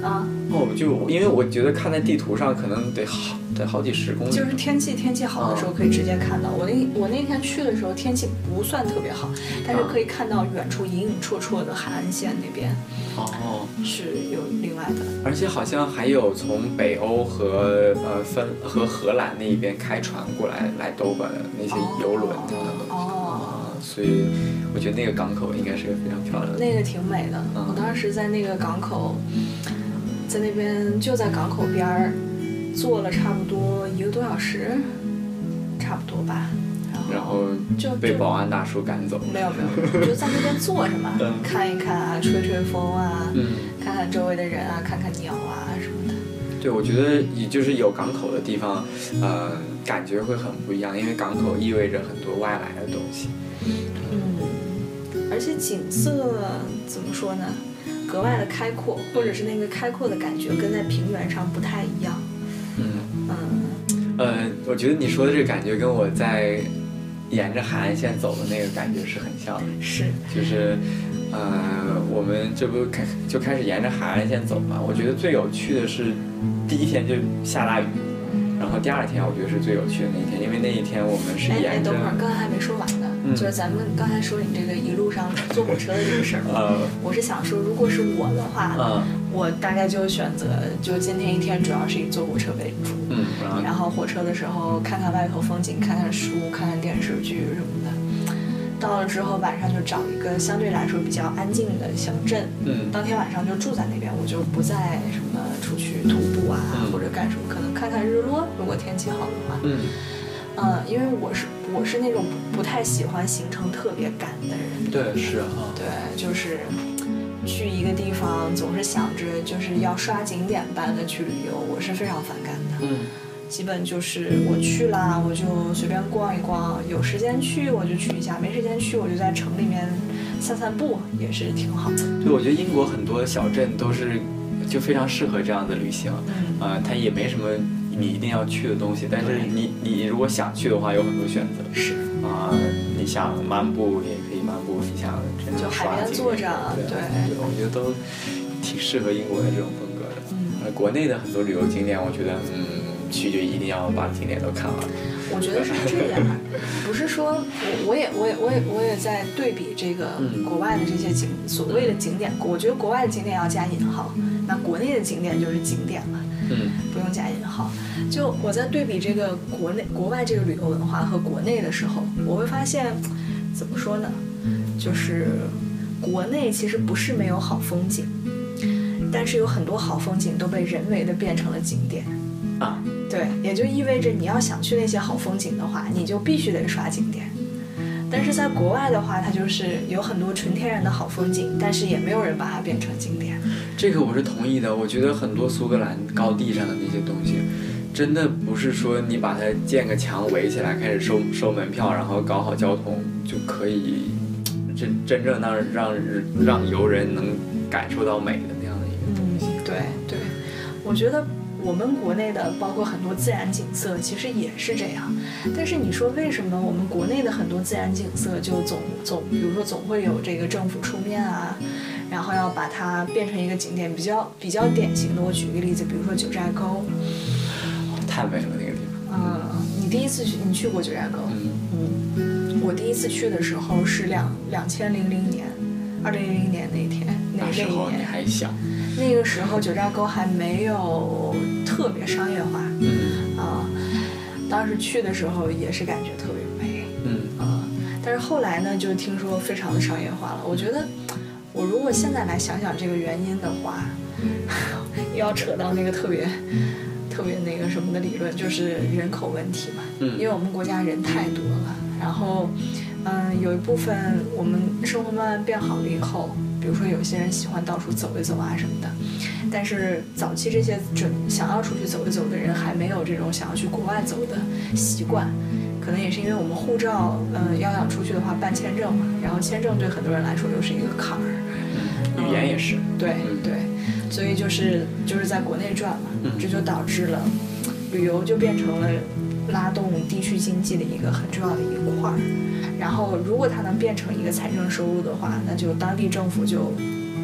啊。 哦，就因为我觉得看在地图上可能得好得好几十公里。 就是天气天气好的时候可以直接看到。我那我那天去的时候天气不算特别好，但是可以看到远处隐隐绰绰的海岸线那边。 哦， 是有另外的。而且好像还有从北欧和呃芬和荷兰那一边开船过来来多巴的那些游轮等等的。哦。所以我觉得那个港口应该是个非常漂亮的。 那个挺美的。嗯、我当时在那个港口。在那边就在港口边儿坐了差不多一个多小时，差不多吧。 然后就被保安大叔赶走。 没有没有，就在那边坐着嘛，看一看啊，吹吹风啊，嗯、看看周围的人啊，看看鸟啊什么的。 对，我觉得也就是有港口的地方，呃，感觉会很不一样，因为港口意味着很多外来的东西。 嗯，而且景色怎么说呢？格外的开阔，或者是那个开阔的感觉跟在平原上不太一样。 嗯嗯呃，我觉得你说的这个感觉跟我在沿着海岸线走的那个感觉是很像的。 是， 就是呃，我们这不开就开始沿着海岸线走嘛。我觉得最有趣的是第一天就下大雨，然后第二天我觉得是最有趣的那一天，因为那一天我们是沿着。 哎，等会儿，刚才还没说完呢。嗯、就是咱们刚才说你这个一路上坐火车的这个事儿，呃、我是想说，如果是我的话，呃、我大概就选择就今天一天主要是以坐火车为主，嗯，然后火车的时候看看外头风景，看看书，看看电视剧什么的。到了之后晚上就找一个相对来说比较安静的小镇，嗯，当天晚上就住在那边，我就不再什么出去徒步啊、嗯、或者干什么，可能看看日落，如果天气好的话，嗯。嗯，因为我是我是那种不太喜欢行程特别赶的人。 对，是啊。 对，就是去一个地方总是想着就是要刷景点般的去旅游，我是非常反感的。嗯。基本就是我去啦，我就随便逛一逛，有时间去我就去一下，没时间去我就在城里面散散步，也是挺好的。 对，我觉得英国很多小镇都是就非常适合这样的旅行。嗯。呃，它也没什么。你一定要去的东西，但是你你如果想去的话，有很多选择。 是啊、呃，你想漫步也可以漫步，你想真的刷景， 坐着， 对， 对， 对我觉得都挺适合英国的这种风格的。嗯，呃，国内的很多旅游景点，我觉得嗯，去就一定要把景点都看完。 我觉得是这样，不是说我我也我也我也我也在对比这个国外的这些景、嗯、所谓的景点，我觉得国外的景点要加引号，那国内的景点就是景点了。嗯，不用加引号。就我在对比这个国内、国外这个旅游文化和国内的时候，我会发现，怎么说呢？就是国内其实不是没有好风景，但是有很多好风景都被人为的变成了景点。 啊， 对，也就意味着你要想去那些好风景的话，你就必须得刷景点。但是在国外的话，它就是有很多纯天然的好风景，但是也没有人把它变成景点。 这个我是同意的。我觉得很多苏格兰高地上的那些东西，真的不是说你把它建个墙围起来，开始收收门票，然后搞好交通就可以真真正让让让游人能感受到美的那样的一个东西。 嗯，对对，我觉得。我们国内的包括很多自然景色其实也是这样，但是你说为什么我们国内的很多自然景色就总总比如说总会有这个政府出面啊，然后要把它变成一个景点，比较比较典型的，我举一个例子，比如说九寨沟， 太美了那个地方。嗯，你第一次去你去过九寨沟？嗯嗯，我第一次去的时候是两两千零零年，二零零零年那天那那一年你还小。 那个时候九寨沟还没有特别商业化，嗯啊、呃，当时去的时候也是感觉特别美，嗯啊、呃，但是后来呢，就听说非常的商业化了。我觉得，我如果现在来想想这个原因的话，又要扯到那个特别特别那个什么的理论，就是人口问题嘛，嗯，因为我们国家人太多了，然后，嗯、呃，有一部分我们生活慢慢变好了以后。比如说有些人喜欢到处走一走啊什么的，但是早期这些准想要出去走一走的人还没有这种想要去国外走的习惯，可能也是因为我们护照，嗯、呃，要想出去的话办签证嘛，然后签证对很多人来说又是一个坎儿， 嗯，语言也是， 对对，所以就是就是在国内转嘛，这就导致了旅游就变成了拉动地区经济的一个很重要的一块儿。然后如果它能变成一个财政收入的话，那就当地政府就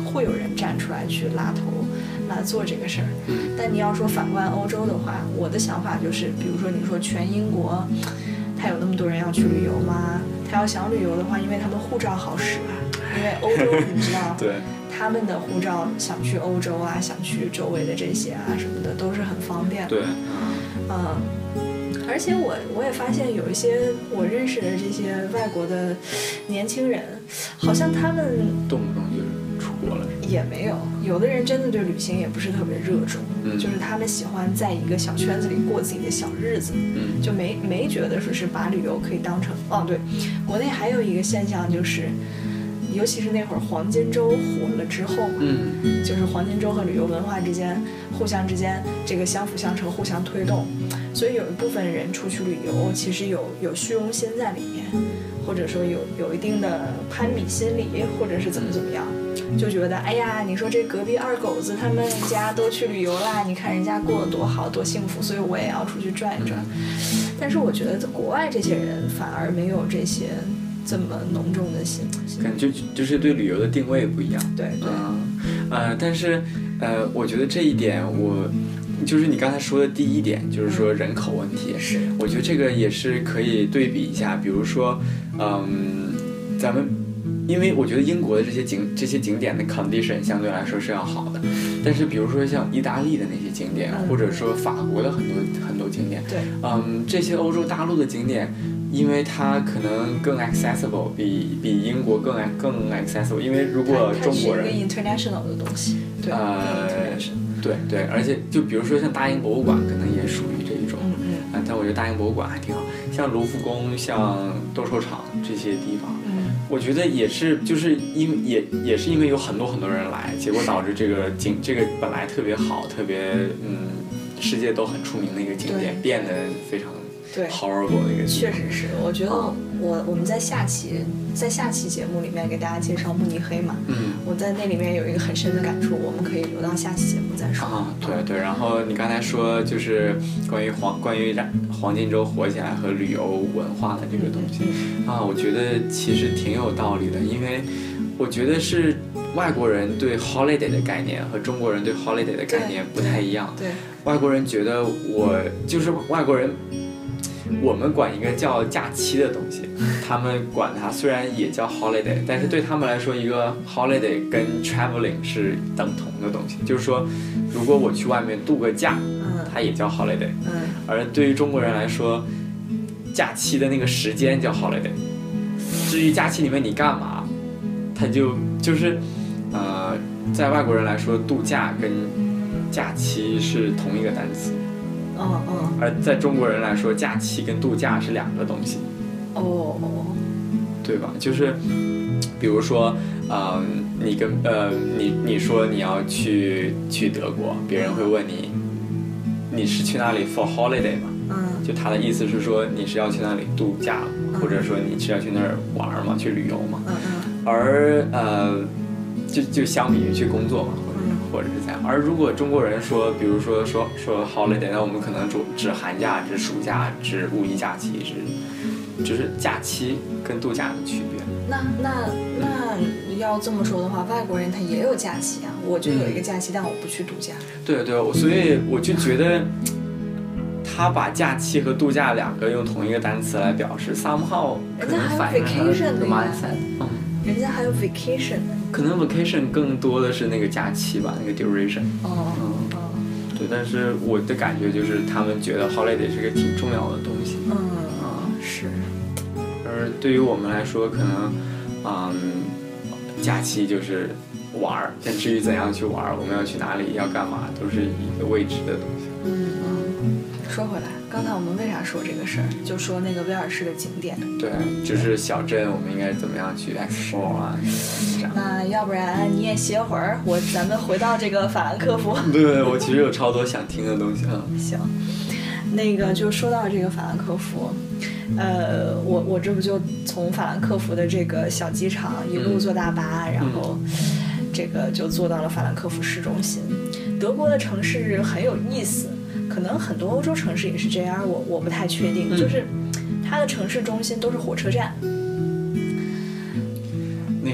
会有人站出来去拉头来做这个事儿。但你要说反观欧洲的话，我的想法就是，比如说你说全英国，他有那么多人要去旅游吗？他要想旅游的话，因为他们护照好使啊，因为欧洲你知道， 对， 他们的护照想去欧洲啊，想去周围的这些啊什么的都是很方便的。 对， 嗯。而且我我也发现有一些我认识的这些外国的年轻人，好像他们动不动就出国了。 也没有，有的人真的对旅行也不是特别热衷， 嗯、 就是他们喜欢在一个小圈子里过自己的小日子， 嗯、 就没没觉得说是把旅游可以当成哦。对，国内还有一个现象就是，尤其是那会儿黄金周火了之后嘛， 嗯， 就是黄金周和旅游文化之间互相之间这个相辅相成，互相推动，所以有一部分人出去旅游其实有有虚荣心在里面，或者说有有一定的攀比心理，或者是怎么怎么样。就觉得哎呀，你说这隔壁二狗子他们家都去旅游啦，你看人家过得多好多幸福，所以我也要出去转一转。但是我觉得在国外这些人反而没有这些这么浓重的心， 感觉就是对旅游的定位不一样。 对对， 嗯、呃，但是呃，我觉得这一点我。就是你刚才说的第一点，就是说人口问题。 是， 我觉得这个也是可以对比一下。比如说，嗯，咱们，因为我觉得英国的这些景这些景点的 condition 相对来说是要好的，但是比如说像意大利的那些景点， 嗯、 或者说法国的很多很多景点， 对， 嗯，这些欧洲大陆的景点，因为它可能更 accessible， 比比英国更更 accessible， 因为如果中国人， 它是一个 international 的东西，对， 呃。对对，而且就比如说像大英博物馆，可能也属于这一种， 嗯嗯， 啊，但我觉得大英博物馆还挺好，像卢浮宫、像斗兽场这些地方， 嗯， 我觉得也是，就是因也也是因为有很多很多人来，结果导致这个景这个本来特别好、特别嗯世界都很出名的一个景点变得非常对 horrible 的一个景点。 确实是，我觉得我我们在下期在下期节目里面给大家介绍慕尼黑嘛， 嗯， 我在那里面有一个很深的感触，我们可以留到下期节目再说。 啊，对对，然后你刚才说就是关于黄关于让黄金周火起来和旅游文化的这个东西、 嗯、 啊，我觉得其实挺有道理的，因为我觉得是外国人对 holiday 的概念和中国人对 holiday 的概念不太一样。 对，对外国人觉得我就是外国人。我们管一个叫假期的东西，他们管它虽然也叫 holiday， 但是对他们来说，一个 holiday 跟 traveling 是等同的东西。就是说，如果我去外面度个假，它也叫 holiday。 嗯。 而对于中国人来说，假期的那个时间叫 holiday。至于假期里面你干嘛，它就就是呃，在外国人来说，度假跟假期是同一个单词。 嗯嗯， 而在中国人来说，假期跟度假是两个东西。 哦， 对吧？就是，比如说，呃，你跟呃，你你说你要去去德国，别人会问你，你是去那里 for holiday 吗？ 嗯， 就他的意思是说你是要去那里度假， 嗯、 或者说你是要去那儿玩嘛，去旅游嘛。 嗯嗯。 而呃，就就相比于去工作嘛。或者是这样，而如果中国人说，比如说说说 holiday， 那我们可能指指寒假、指暑假、指五一假期，指就是假期跟度假的区别。 那那那要这么说的话，外国人他也有假期啊，我就有一个假期，嗯、但我不去度假。 对对，所以我就觉得他把假期和度假两个用同一个单词来表示 ，somehow 可能反映了 mindset。嗯， 人家还有 vacation。 可能 vacation 更多的是那个假期吧，那个 duration。 哦， 嗯，对，但是我的感觉就是他们觉得 holiday 是个挺重要的东西。 嗯嗯，是。 而对于我们来说，可能，嗯，假期就是玩儿，但至于怎样去玩儿，我们要去哪里，要干嘛，都是一个未知的东西。 嗯嗯。说回来，刚才我们为啥说这个事儿？就说那个威尔士的景点。 对，就是小镇，我们应该怎么样去 explore 啊？ 那要不然你也歇会儿，我咱们回到这个法兰克福。 对，我其实有超多想听的东西啊。 行，那个就说到这个法兰克福，呃，我我这不就从法兰克福的这个小机场一路坐大巴， 嗯、 然后这个就坐到了法兰克福市中心。德国的城市很有意思。可能很多欧洲城市也是这样，我我不太确定，嗯、就是它的城市中心都是火车站。 那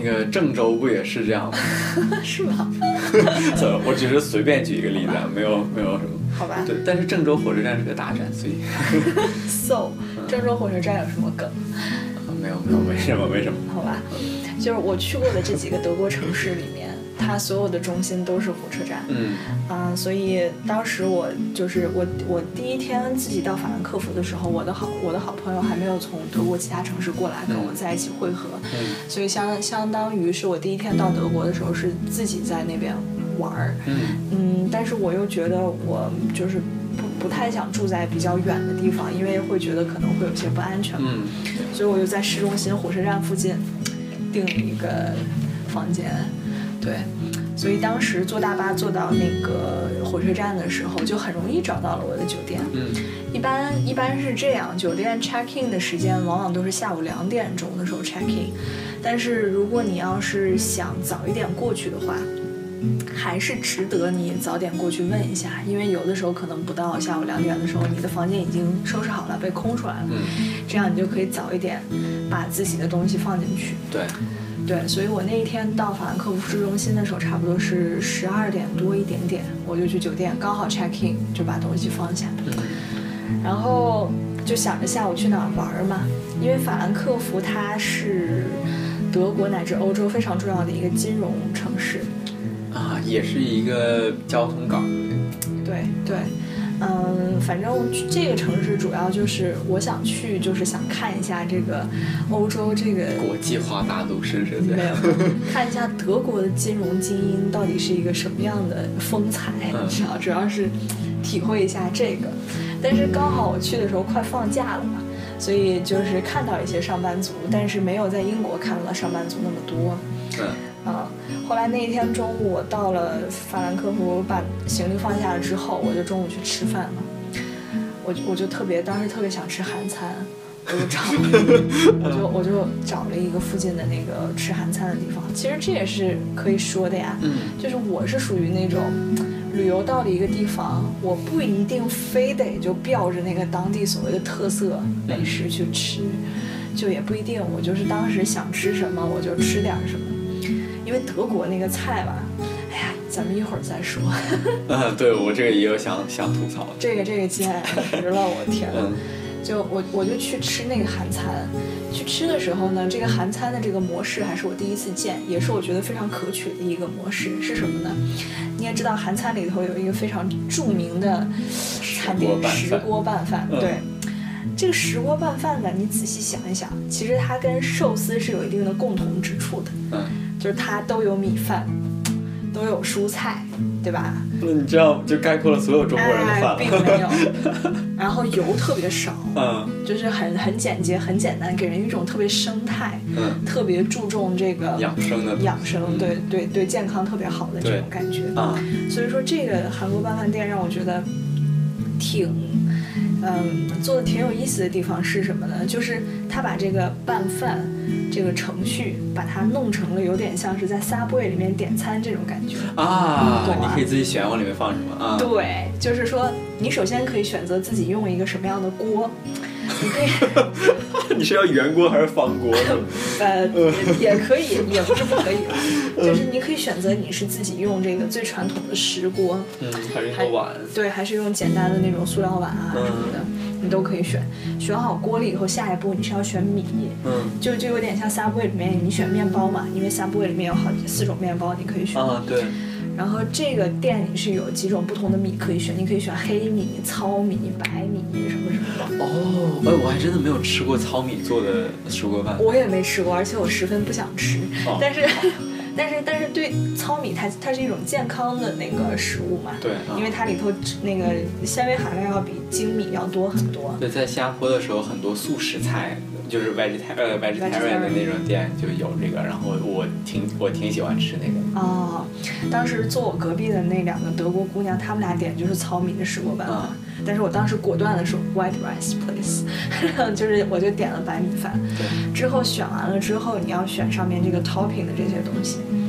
个郑州不也是这样吗？ 是吗？ 我只是随便举一个例子，没有没有什么。 好吧。 对，但是郑州火车站是个大站，所以。 so， 郑州火车站有什么梗？ 没有没有，为什么为什么？ 好吧，就是我去过的这几个德国城市里面，它所有的中心都是火车站。 嗯啊、呃，所以当时我就是我我第一天自己到法兰克福的时候，我的好我的好朋友还没有从德国其他城市过来跟我在一起会合， 嗯、 所以相相当于是我第一天到德国的时候是自己在那边玩儿。 嗯嗯，但是我又觉得我就是不不太想住在比较远的地方，因为会觉得可能会有些不安全嘛。 嗯， 所以我就在市中心火车站附近订了一个房间，对。所以当时坐大巴坐到那个火车站的时候，就很容易找到了我的酒店。 嗯， 一般一般是这样，酒店 check in 的时间往往都是下午两点钟的时候 check in， 但是如果你要是想早一点过去的话，还是值得你早点过去问一下，因为有的时候可能不到下午两点的时候，你的房间已经收拾好了，被空出来了， 嗯， 这样你就可以早一点把自己的东西放进去。 对。 对，所以我那一天到法兰克福市中心的时候，差不多是十二点多一点点，我就去酒店，刚好 check in 就把东西放下，然后就想着下午去哪儿玩嘛，因为法兰克福它是德国乃至欧洲非常重要的一个金融城市， 啊，也是一个交通港。 对对。嗯，反正这个城市主要就是我想去，就是想看一下这个欧洲这个国际化大都市是这样， 没有看一下德国的金融精英到底是一个什么样的风采， 嗯、 主要主要是体会一下这个。但是刚好我去的时候快放假了嘛，所以就是看到一些上班族，但是没有在英国看到上班族那么多。 嗯。 啊、嗯，后来那一天中午我到了法兰克福，把行李放下了之后，我就中午去吃饭了。我就我就特别当时特别想吃韩餐，我就找，我就我就找了一个附近的那个吃韩餐的地方。其实这也是可以说的呀， 嗯， 就是我是属于那种旅游到了一个地方，我不一定非得就吊着那个当地所谓的特色美食去吃，就也不一定。我就是当时想吃什么我就吃点什么。因为德国那个菜吧，哎呀，咱们一会儿再说。 嗯，对，我这个也有想想吐槽。 这个这个简直了，我天呐！ 嗯、 就我我就去吃那个韩餐，去吃的时候呢，这个韩餐的这个模式还是我第一次见，也是我觉得非常可取的一个模式。是什么呢？你也知道，韩餐里头有一个非常著名的餐点——石锅拌饭。 嗯、 对。这个石锅拌饭呢，你仔细想一想，其实它跟寿司是有一定的共同之处的， 嗯， 就是它都有米饭，都有蔬菜，对吧？ 那你这样就概括了所有中国人的饭了。 哎，并没有。然后油特别少， 嗯， 就是很很简洁、很简单，给人一种特别生态， 嗯， 特别注重这个养生的养生，对对对，健康特别好的这种感觉啊。 所以说，这个韩国拌饭店让我觉得挺。嗯，做的挺有意思的地方是什么呢？就是他把这个拌饭这个程序，把它弄成了有点像是在 Subway 里面点餐这种感觉啊。 嗯、 你可以自己选往里面放什么啊？ 对，就是说你首先可以选择自己用一个什么样的锅，你可以。 你是要圆锅还是方锅？ 呃，也可以，也不是不可以吧。就是你可以选择你是自己用这个最传统的石锅， 嗯，还是用碗， 对，还是用简单的那种塑料碗啊什么的，嗯、你都可以选。选好锅了以后，下一步你是要选米， 嗯， 就就有点像 Subway 里面你选面包嘛，因为 Subway 里面有好几四种面包你可以选。 啊，对。 然后这个店里是有几种不同的米可以选，你可以选黑米、糙米、白米什么什么的。 哦，哎，我还真的没有吃过糙米做的石锅拌。 我也没吃过，而且我十分不想吃。 哦、 但是，但是，但是对糙米它它是一种健康的那个食物嘛？ 对、啊， 因为它里头那个纤维含量要比精米要多很多。 对，在新加坡的时候，很多素食菜。就是 vegetarian 呃 vegetarian 的那种店就有这个，然后我挺我挺喜欢吃那个。 哦，当时坐我隔壁的那两个德国姑娘，她们俩点就是糙米的石锅拌饭，嗯、但是我当时果断的说 white rice please， 就是我就点了白米饭。 对。 之后选完了之后，你要选上面这个 topping 的这些东西，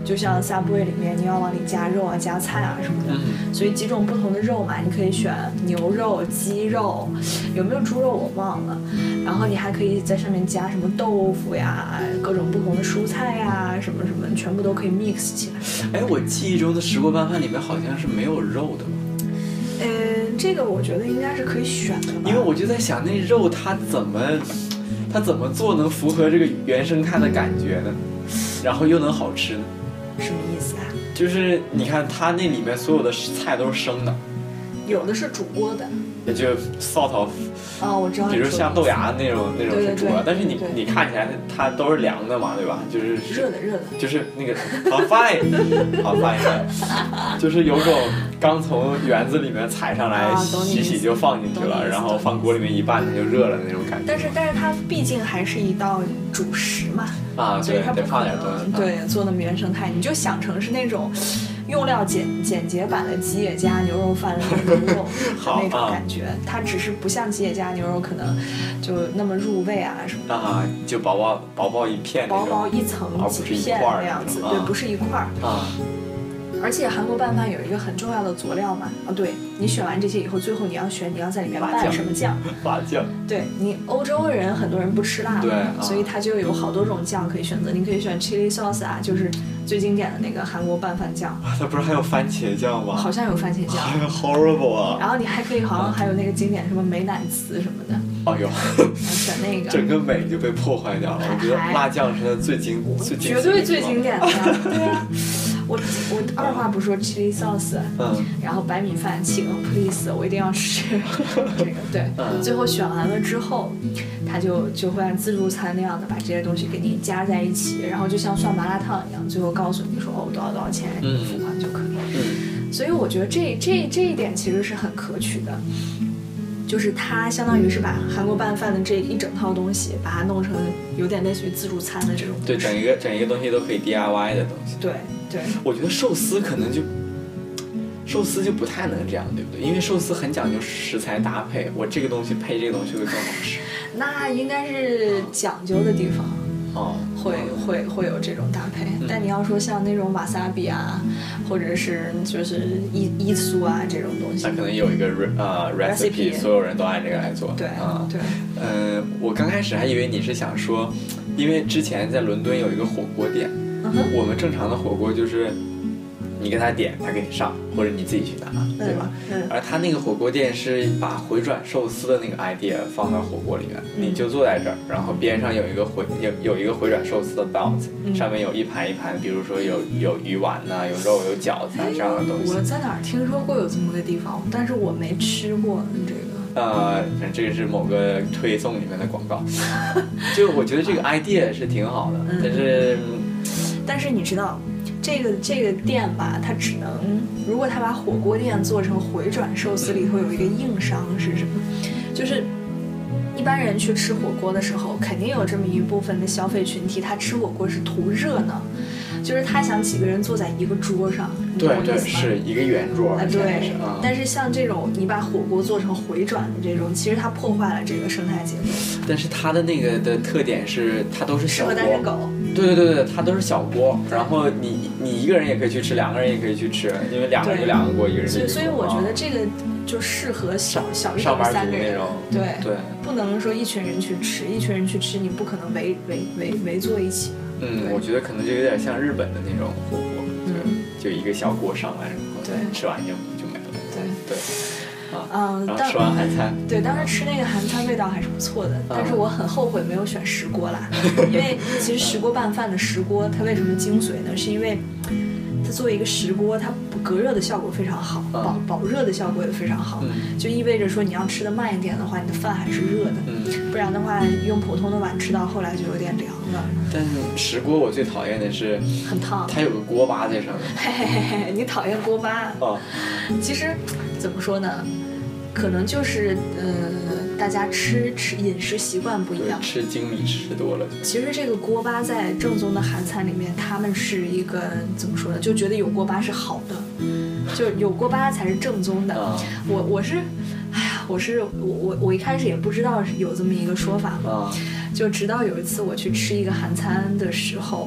就像 Subway 里面你要往里加肉啊、加菜啊什么的， 嗯、 所以几种不同的肉嘛，你可以选牛肉、鸡肉，有没有猪肉我忘了。然后你还可以在上面加什么豆腐呀、各种不同的蔬菜呀，什么什么，全部都可以 mix 起来。 哎，我记忆中的石锅拌饭里面好像是没有肉的吧？ 呃，这个我觉得应该是可以选的吧。 因为我就在想，那肉它怎么，它怎么做能符合这个原生态的感觉呢？然后又能好吃呢？ 什么意思啊？ 就是你看它那里面所有的菜都是生的， 有的是煮过的， 也就 sort of。 哦，我知道。 比如像豆芽那种那种是煮的，但是你对你看起来它都是凉的嘛，对吧？就是热的热的， 就是那个好 fine 好 fine， 就是有种刚从园子里面采上来，洗洗就放进去了，然后放锅里面一拌它就热了那种感觉。 但是但是它毕竟还是一道主食嘛， 啊， 所以它不可能对做那么原生态，你就想成是那种用料简简洁版的吉野家牛肉饭的牛肉的那种感觉，它只是不像吉野家牛肉可能就那么入味啊什么的啊，就薄薄薄薄一片， 薄薄一层几片那样子，对，不是一块儿啊。 而且韩国拌饭有一个很重要的佐料嘛，啊，对你选完这些以后，最后你要选你要在里面拌什么酱， 辣酱。 对你欧洲人很多人不吃辣， 对、啊， 所以它就有好多种酱可以选择。你可以选 chili sauce 啊，就是最经典的那个韩国拌饭酱。 啊，它不是还有番茄酱吗？ 好像有番茄酱。 哎呀 ，horrible 啊！ 然后你还可以好像还有那个经典什么美乃滋什么的。 哦哟， 选那个， 整个美就被破坏掉了。我觉得辣酱是它最经最经绝对最经典的，对啊。我我二话不说 chili sauce， 嗯， 然后白米饭请 please， 我一定要吃这个。对， 嗯、 最后选完了之后，他就就会按自助餐那样的把这些东西给你加在一起，然后就像涮麻辣烫一样，最后告诉你说哦多少多少钱，你付款就可以。 嗯， 所以我觉得这这这一点其实是很可取的。就是它相当于是把韩国拌饭的这一整套东西，把它弄成有点类似于自助餐的这种。 对，整一个整一个东西都可以 D I Y 的东西。 对对。 我觉得寿司可能就，寿司就不太能这样，对不对？因为寿司很讲究食材搭配，我这个东西配这个东西会更好吃。 那应该是讲究的地方。 哦。 会会会有这种搭配，嗯、但你要说像那种瓦萨比啊，或者是就是伊伊苏啊这种东西， 那可能有一个呃 recipe， 所有人都按这个来做。 对啊， 对。 呃，我刚开始还以为你是想说，因为之前在伦敦有一个火锅店， 嗯、 我们正常的火锅就是你跟他点，他给你上，或者你自己去拿，对吧？ 嗯。 而他那个火锅店是把回转寿司的那个 idea 放到火锅里面， 嗯、 你就坐在这儿，然后边上有一个回有有一个回转寿司的 belt，、 嗯、 上面有一盘一盘，比如说有有鱼丸呐、啊，有肉有饺子啊这样的东西。 我在哪儿听说过有这么个地方，但是我没吃过这个。 呃，反正这个是某个推送里面的广告，就我觉得这个 idea 是挺好的， 嗯、 但是， 但是你知道。这个这个店吧，它只能，如果它把火锅店做成回转寿司，里头有一个硬伤是什么？就是一般人去吃火锅的时候，肯定有这么一部分的消费群体，他吃火锅是图热闹，就是他想几个人坐在一个桌上， 对对，是一个圆桌啊，对。 嗯、 但是像这种你把火锅做成回转的这种，其实它破坏了这个生态结构。 但是它的那个的特点是，它都是小锅。 适合单身狗。 对对对对，它都是小锅，然后你你一个人也可以去吃，两个人也可以去吃，因为两个人就两个锅，一个人就一个锅。 所以所以我觉得这个就适合小小一点三个人，对对， 不能说一群人去吃，一群人去吃你不可能围围围围坐一起。 嗯，我觉得可能就有点像日本的那种火锅， 嗯， 就一个小锅上来，然后对吃完就就没了。 对对。 嗯， 然后吃完韩餐， 对，当时吃那个韩餐味道还是不错的，但是我很后悔没有选石锅啦，因为其实石锅拌饭的石锅它为什么精髓呢？是因为它作为一个石锅，它隔热的效果非常好，保保热的效果也非常好，就意味着说你要吃的慢一点的话，你的饭还是热的，不然的话用普通的碗吃到后来就有点凉了。 但是石锅我最讨厌的是很烫， 它有个锅巴在上面。 嘿嘿嘿嘿，你讨厌锅巴？ 哦， 其实怎么说呢？可能就是呃，大家吃吃饮食习惯不一样， 吃精米吃多了。 其实这个锅巴在正宗的韩餐里面，他们是一个怎么说呢？就觉得有锅巴是好的，就有锅巴才是正宗的。 啊、 我我是，哎呀，我是我我我一开始也不知道有这么一个说法嘛， 啊、 就直到有一次我去吃一个韩餐的时候。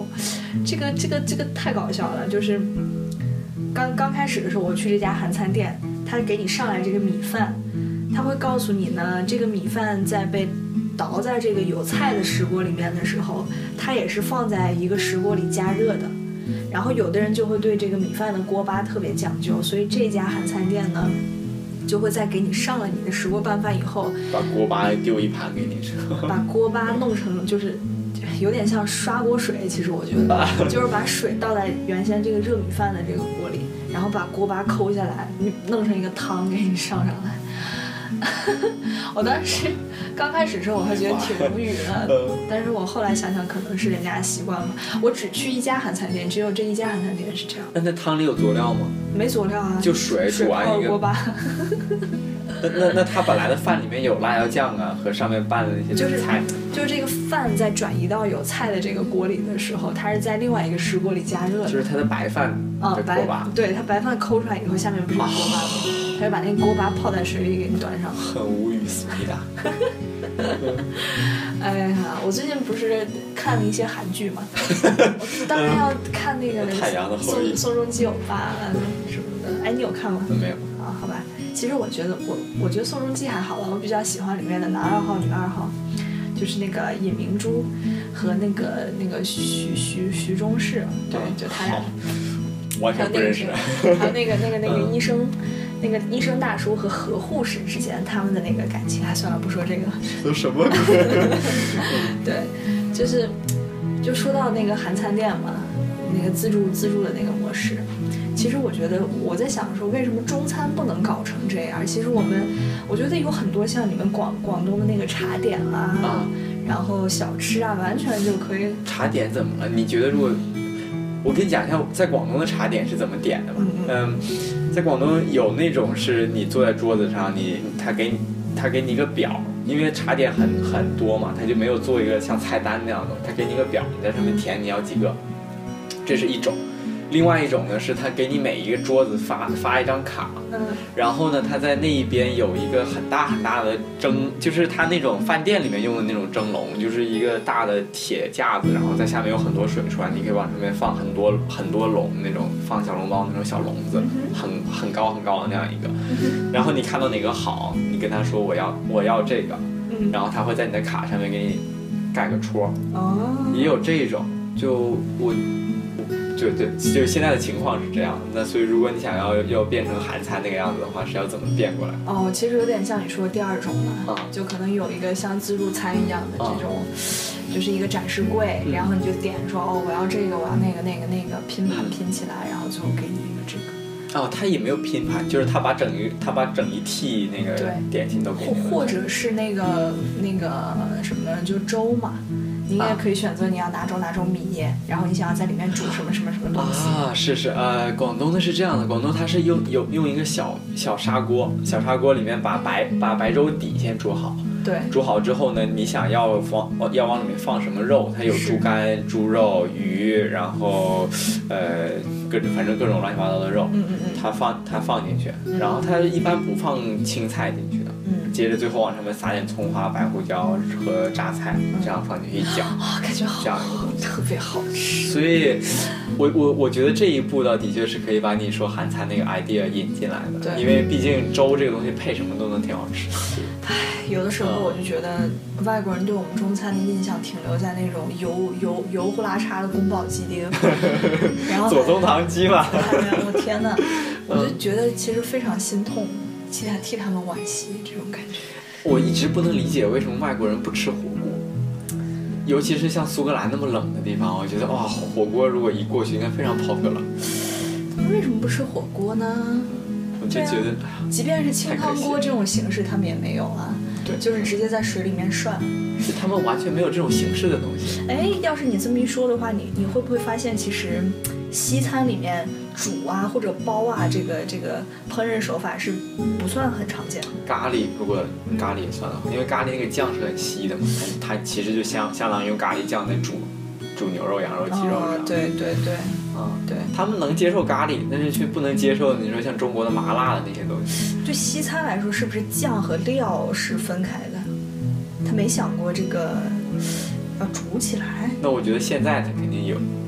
这个这个这个太搞笑了，就是刚刚开始的时候，我去这家韩餐店，他给你上来这个米饭，他会告诉你呢，这个米饭在被倒在这个有菜的石锅里面的时候，它也是放在一个石锅里加热的。然后有的人就会对这个米饭的锅巴特别讲究，所以这家韩餐店呢，就会在给你上了你的石锅拌饭以后， 把锅巴丢一盘给你吃， 把锅巴弄成就是有点像刷锅水，其实我觉得就是把水倒在原先这个热米饭的这个锅里，然后把锅巴抠下来，弄成一个汤给你上上来。我当时刚开始的时候我还觉得挺无语的，但是我后来想想可能是人家习惯了。我只去一家韩餐店，只有这一家韩餐店是这样。 那那汤里有佐料吗？ 没佐料啊， 就水水煮完一个泡锅巴。 那那那它本来的饭里面有辣椒酱啊和上面拌的那些就是菜， 就是这个饭在转移到有菜的这个锅里的时候，它是在另外一个石锅里加热的。 就是它的白饭啊、 的白锅巴， 对，它白饭抠出来以后，下面不是有锅巴吗？他就把那个锅巴泡在水里给你端上。 很无语，思密达。 哎呀，我最近不是看了一些韩剧嘛，我当然要看那个太阳的后裔宋宋仲基欧巴什么的。哎，你有看吗？ 没有。 啊，好吧。其实我觉得我我觉得宋仲基还好了，我比较喜欢里面的男二号、女二号，就是那个尹明珠和那个那个徐徐徐忠士，对，就他俩。 完全不认识。 还有那个那个那个医生。那个医生大叔和何护士之间，他们的那个感情，还算了，不说这个。 都什么？ 对，就是就说到那个韩餐店嘛，那个自助自助的那个模式，其实我觉得我在想说，为什么中餐不能搞成这样？其实我们我觉得有很多像你们广广东的那个茶点啊， 啊然后小吃啊，完全就可以。 茶点怎么了？你觉得如果我跟你讲一下，在广东的茶点是怎么点的吧？ 嗯嗯。在广东有那种是你坐在桌子上，你他给你他给你一个表，因为茶点很很多嘛，他就没有做一个像菜单那样的，他给你一个表，你在上面填你要几个，这是一种。另外一种呢是他给你每一个桌子发发一张卡， 嗯， 然后呢他在那一边有一个很大很大的蒸，就是他那种饭店里面用的那种蒸笼，就是一个大的铁架子，然后在下面有很多水出来，你可以往上面放很多很多笼，那种放小笼包那种小笼子，很很高很高的那样一个，然后你看到哪个好，你跟他说我要我要这个，然后他会在你的卡上面给你盖个戳， 哦， 也有这种，就我。就对，就现在的情况是这样。那所以，如果你想要要变成韩餐那个样子的话，是要怎么变过来？ 哦，其实有点像你说的第二种了， 啊、 就可能有一个像自助餐一样的这种， 啊、 就是一个展示柜， 嗯、 然后你就点说哦，我要这个，我要那个，那个，那个，拼盘拼起来，然后最后给你一个这个。 哦，他也没有拼盘，就是他把整一他把整一屉那个点心都给你了， 或者是那个那个什么，就粥嘛。你也可以选择你要哪种哪种米，然后你想要在里面煮什么什么什么东西啊？是是呃，广东的是这样的，广东它是用有用一个小小砂锅，小砂锅里面把白把白粥底先煮好， 对， 煮好之后呢，你想要放要往里面放什么肉，它有猪肝、猪肉、鱼，然后呃各种反正各种乱七八糟的肉， 嗯嗯嗯， 它放它放进去，然后它一般不放青菜进去的。接着最后往上面撒点葱花、白胡椒和榨菜，这样放进去一搅， 啊、哦，感觉好， 这样一个东西特别好吃。 所以我，我我觉得这一步倒的确是可以把你说韩餐那个 idea 引进来的， 对， 因为毕竟粥这个东西配什么都能挺好吃。 唉，有的时候我就觉得外国人对我们中餐的印象停留在那种油油油乎拉碴的宫保鸡丁，然后左宗棠鸡嘛。 我天哪，我就觉得其实非常心痛。替他替他们惋惜这种感觉， 我一直不能理解为什么外国人不吃火锅，尤其是像苏格兰那么冷的地方，我觉得哇，火锅如果一过去应该非常 popular。 他们为什么不吃火锅呢？ 我就觉得， 啊、即便是清汤锅这种形式，他们也没有啊。 对， 就是直接在水里面涮。 是他们完全没有这种形式的东西。 哎，要是你这么一说的话，你你会不会发现，其实西餐里面煮啊或者煲啊，这个这个烹饪手法是不算很常见的。 咖喱如果咖喱也算的话，因为咖喱那个酱是很稀的嘛，它它其实就相相当于用咖喱酱在煮煮牛肉、羊肉、鸡肉。 哦，对对对， 啊、嗯， 对， 他们能接受咖喱，但是却不能接受你说像中国的麻辣的那些东西。 对西餐来说，是不是酱和料是分开的？他没想过这个要煮起来。 那我觉得现在他肯定有，肯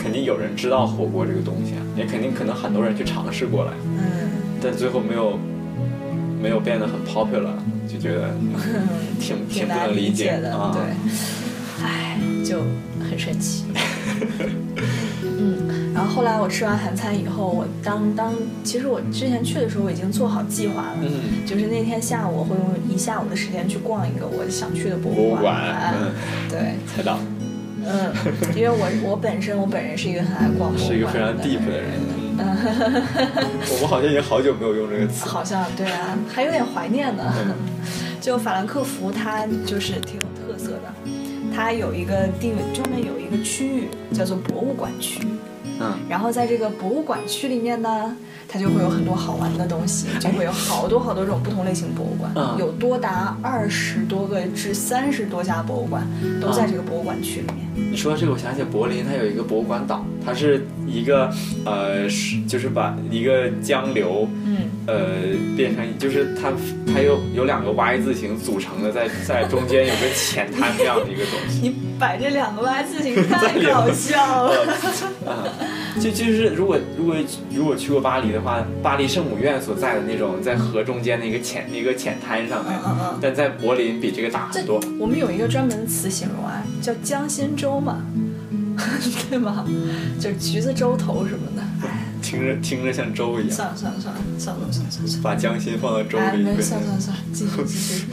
肯定有人知道火锅这个东西啊，也肯定可能很多人去尝试过来， 嗯， 但最后没有没有变得很 popular， 就觉得、嗯、挺挺不能难理解的， 啊、 对，唉，就很神奇。嗯，然后后来我吃完韩餐以后，我当当其实我之前去的时候我已经做好计划了， 嗯， 就是那天下午我会用一下午的时间去逛一个我想去的博博物物馆， 馆，嗯， 对， 猜到， 嗯，因为我我本身我本人是一个很爱逛博物馆的人， 是一个非常 deep 的人。嗯，我们好像已经好久没有用这个词， 好像对啊，还有点怀念呢。 嗯、 就法兰克福，它就是挺有特色的，它有一个地专门有一个区域叫做博物馆区。 嗯， 然后在这个博物馆区里面呢，它就会有很多好玩的东西，就会有好多好多种不同类型博物馆， 嗯、 有多达二十多个至三十多家博物馆都在这个博物馆区里面。 你说这个，我想起柏林，它有一个博物馆岛，它是一个呃，就是把一个江流， 嗯， 呃，变成就是它它有有两个 Y 字形组成的，在在中间有个浅滩这样的一个东西。 你摆这两个 Y 字形太搞笑了。 啊，就就是如果如果如果去过巴黎的话，巴黎圣母院所在的那种在河中间的一个浅一个浅滩上面， 嗯嗯、 但在柏林比这个大很多。 我们有一个专门的词形容啊，叫江心洲嘛，对吗？就是橘子洲头什么的。 听着听着像粥一样。 算了算了算了算了算了算了， 把姜心放到粥里。 哎，没算了算了算了，继续继续。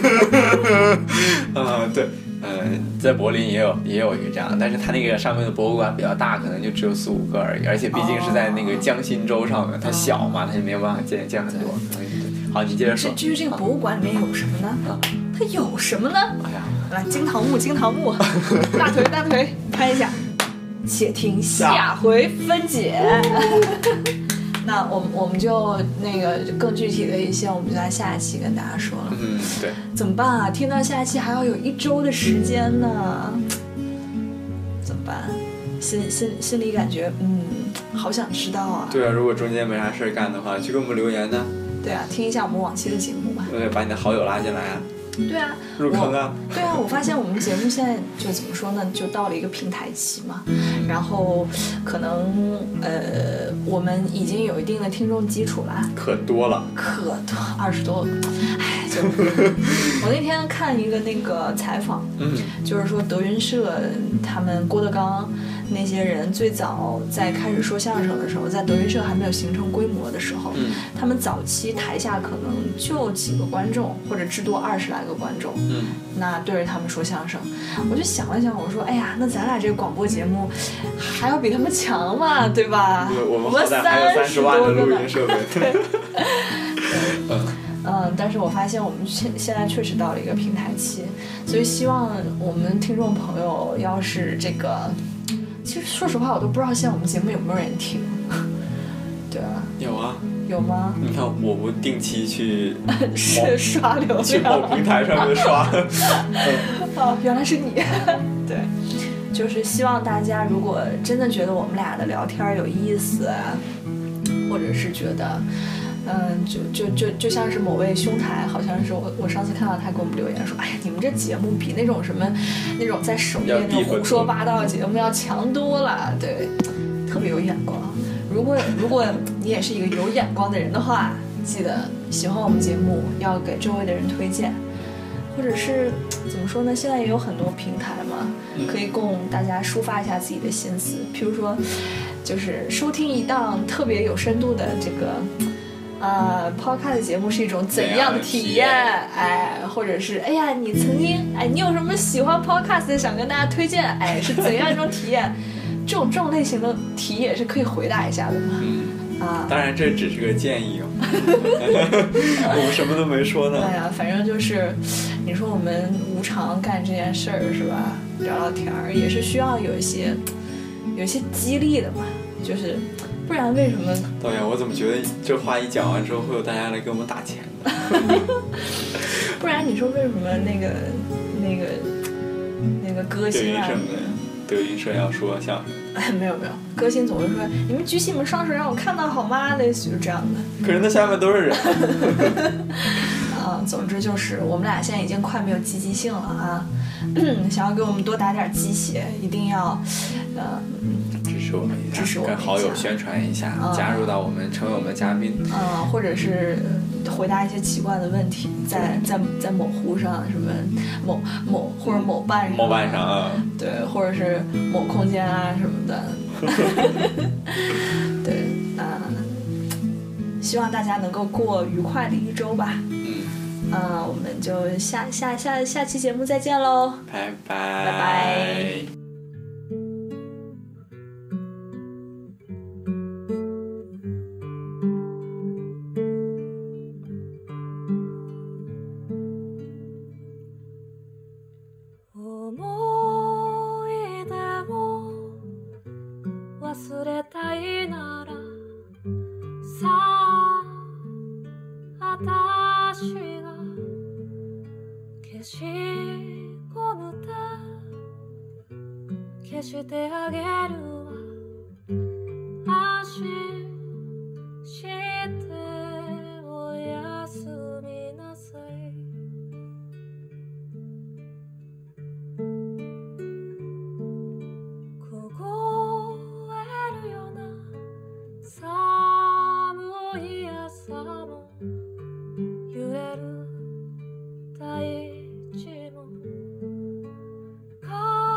啊，对。呃，在柏林也有也有一个这样，但是它那个上面的博物馆比较大，可能就只有四五个而已，而且毕竟是在那个江心洲上面，它小嘛，它就没有办法建建很多。好，你接着说。 至于这个博物馆里面有什么呢？啊，它有什么呢？ 哎呀， 来，金堂木，金堂木，大腿大腿，拍一下。且听下回分解。那我们我们就那个更具体的一些，我们就在下一期跟大家说了。 嗯，对。 怎么办啊？听到下一期还要有一周的时间呢，怎么办？心心心里感觉，嗯，好想知道啊。 对啊，如果中间没啥事干的话，就给我们留言呢。 对啊，听一下我们往期的节目吧。 对，把你的好友拉进来啊。 对啊， 入坑啊！ 对啊，我发现我们节目现在就怎么说呢，就到了一个平台期嘛，然后可能呃，我们已经有一定的听众基础了， 可多了， 可多二十多，哎，就我那天看一个那个采访， 嗯， 就是说德云社他们郭德纲那些人最早在开始说相声的时候，在德云社还没有形成规模的时候， 嗯， 他们早期台下可能就几个观众，或者至多二十来个观众， 嗯， 那对着他们说相声，我就想了想，我说，哎呀，那咱俩这个广播节目还要比他们强嘛，对吧？ 我们好歹还有三十万的录音设备。 对，嗯嗯，但是我发现我们现现在确实到了一个平台期，所以希望我们听众朋友要是这个，其实说实话，我都不知道现在我们节目有没有人听。对啊， 有啊。 有吗？ 你看，我不定期去是刷流量， 去某平台上面刷。 哦，原来是你。对，就是希望大家如果真的觉得我们俩的聊天有意思，或者是觉得，嗯，就就就就像是某位兄台，好像是我我上次看到他给我们留言说，哎呀，你们这节目比那种什么那种在首页那种胡说八道的节目要强多了，对，特别有眼光。如果如果你也是一个有眼光的人的话，记得喜欢我们节目要给周围的人推荐，或者是怎么说呢？现在也有很多平台嘛，可以供大家抒发一下自己的心思。譬如说，就是收听一档特别有深度的这个呃 podcast 节目是一种怎样的体验？哎，或者是哎呀，你曾经哎，你有什么喜欢 podcast 想跟大家推荐？哎，是怎样一种体验？这种这种类型的题也是可以回答一下的嘛。 嗯啊， 当然这只是个建议哦，我们什么都没说呢。 哎呀，反正就是，你说我们无偿干这件事儿是吧？聊聊天儿也是需要有一些有一些激励的嘛，就是不然为什么？ 导演，我怎么觉得这话一讲完之后会有大家来给我们打钱呢？ 不然你说为什么那个那个那个歌星啊？ 德云社要说相声， 哎，没有没有，歌星总会说你们举起你们双手让我看到好吗？类似于这样的。 可是那下面都是人。 啊，总之就是我们俩现在已经快没有积极性了啊，想要给我们多打点鸡血，一定要，呃， 支持持我们一下， 支持我们一下跟好友宣传一下， 嗯加入到我们，成为我们的嘉宾。 嗯，或者是回答一些奇怪的问题，在在在某乎上什么某某或者某瓣上， 某瓣上啊， 对，或者是某空间啊什么的，对，啊、希望大家能够过愉快的一周吧。 嗯， 嗯、我们就下下下下期节目再见喽。 拜拜， 拜拜。 思い出を忘れたいならさあ私が消しゴムで消してあげるわ安心しておやすみなさい凍えるような寒い朝も揺れる大地も体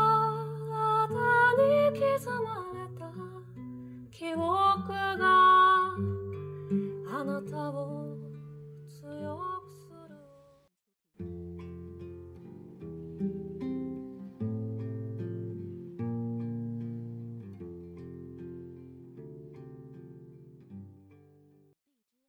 に刻まれた記憶があなたを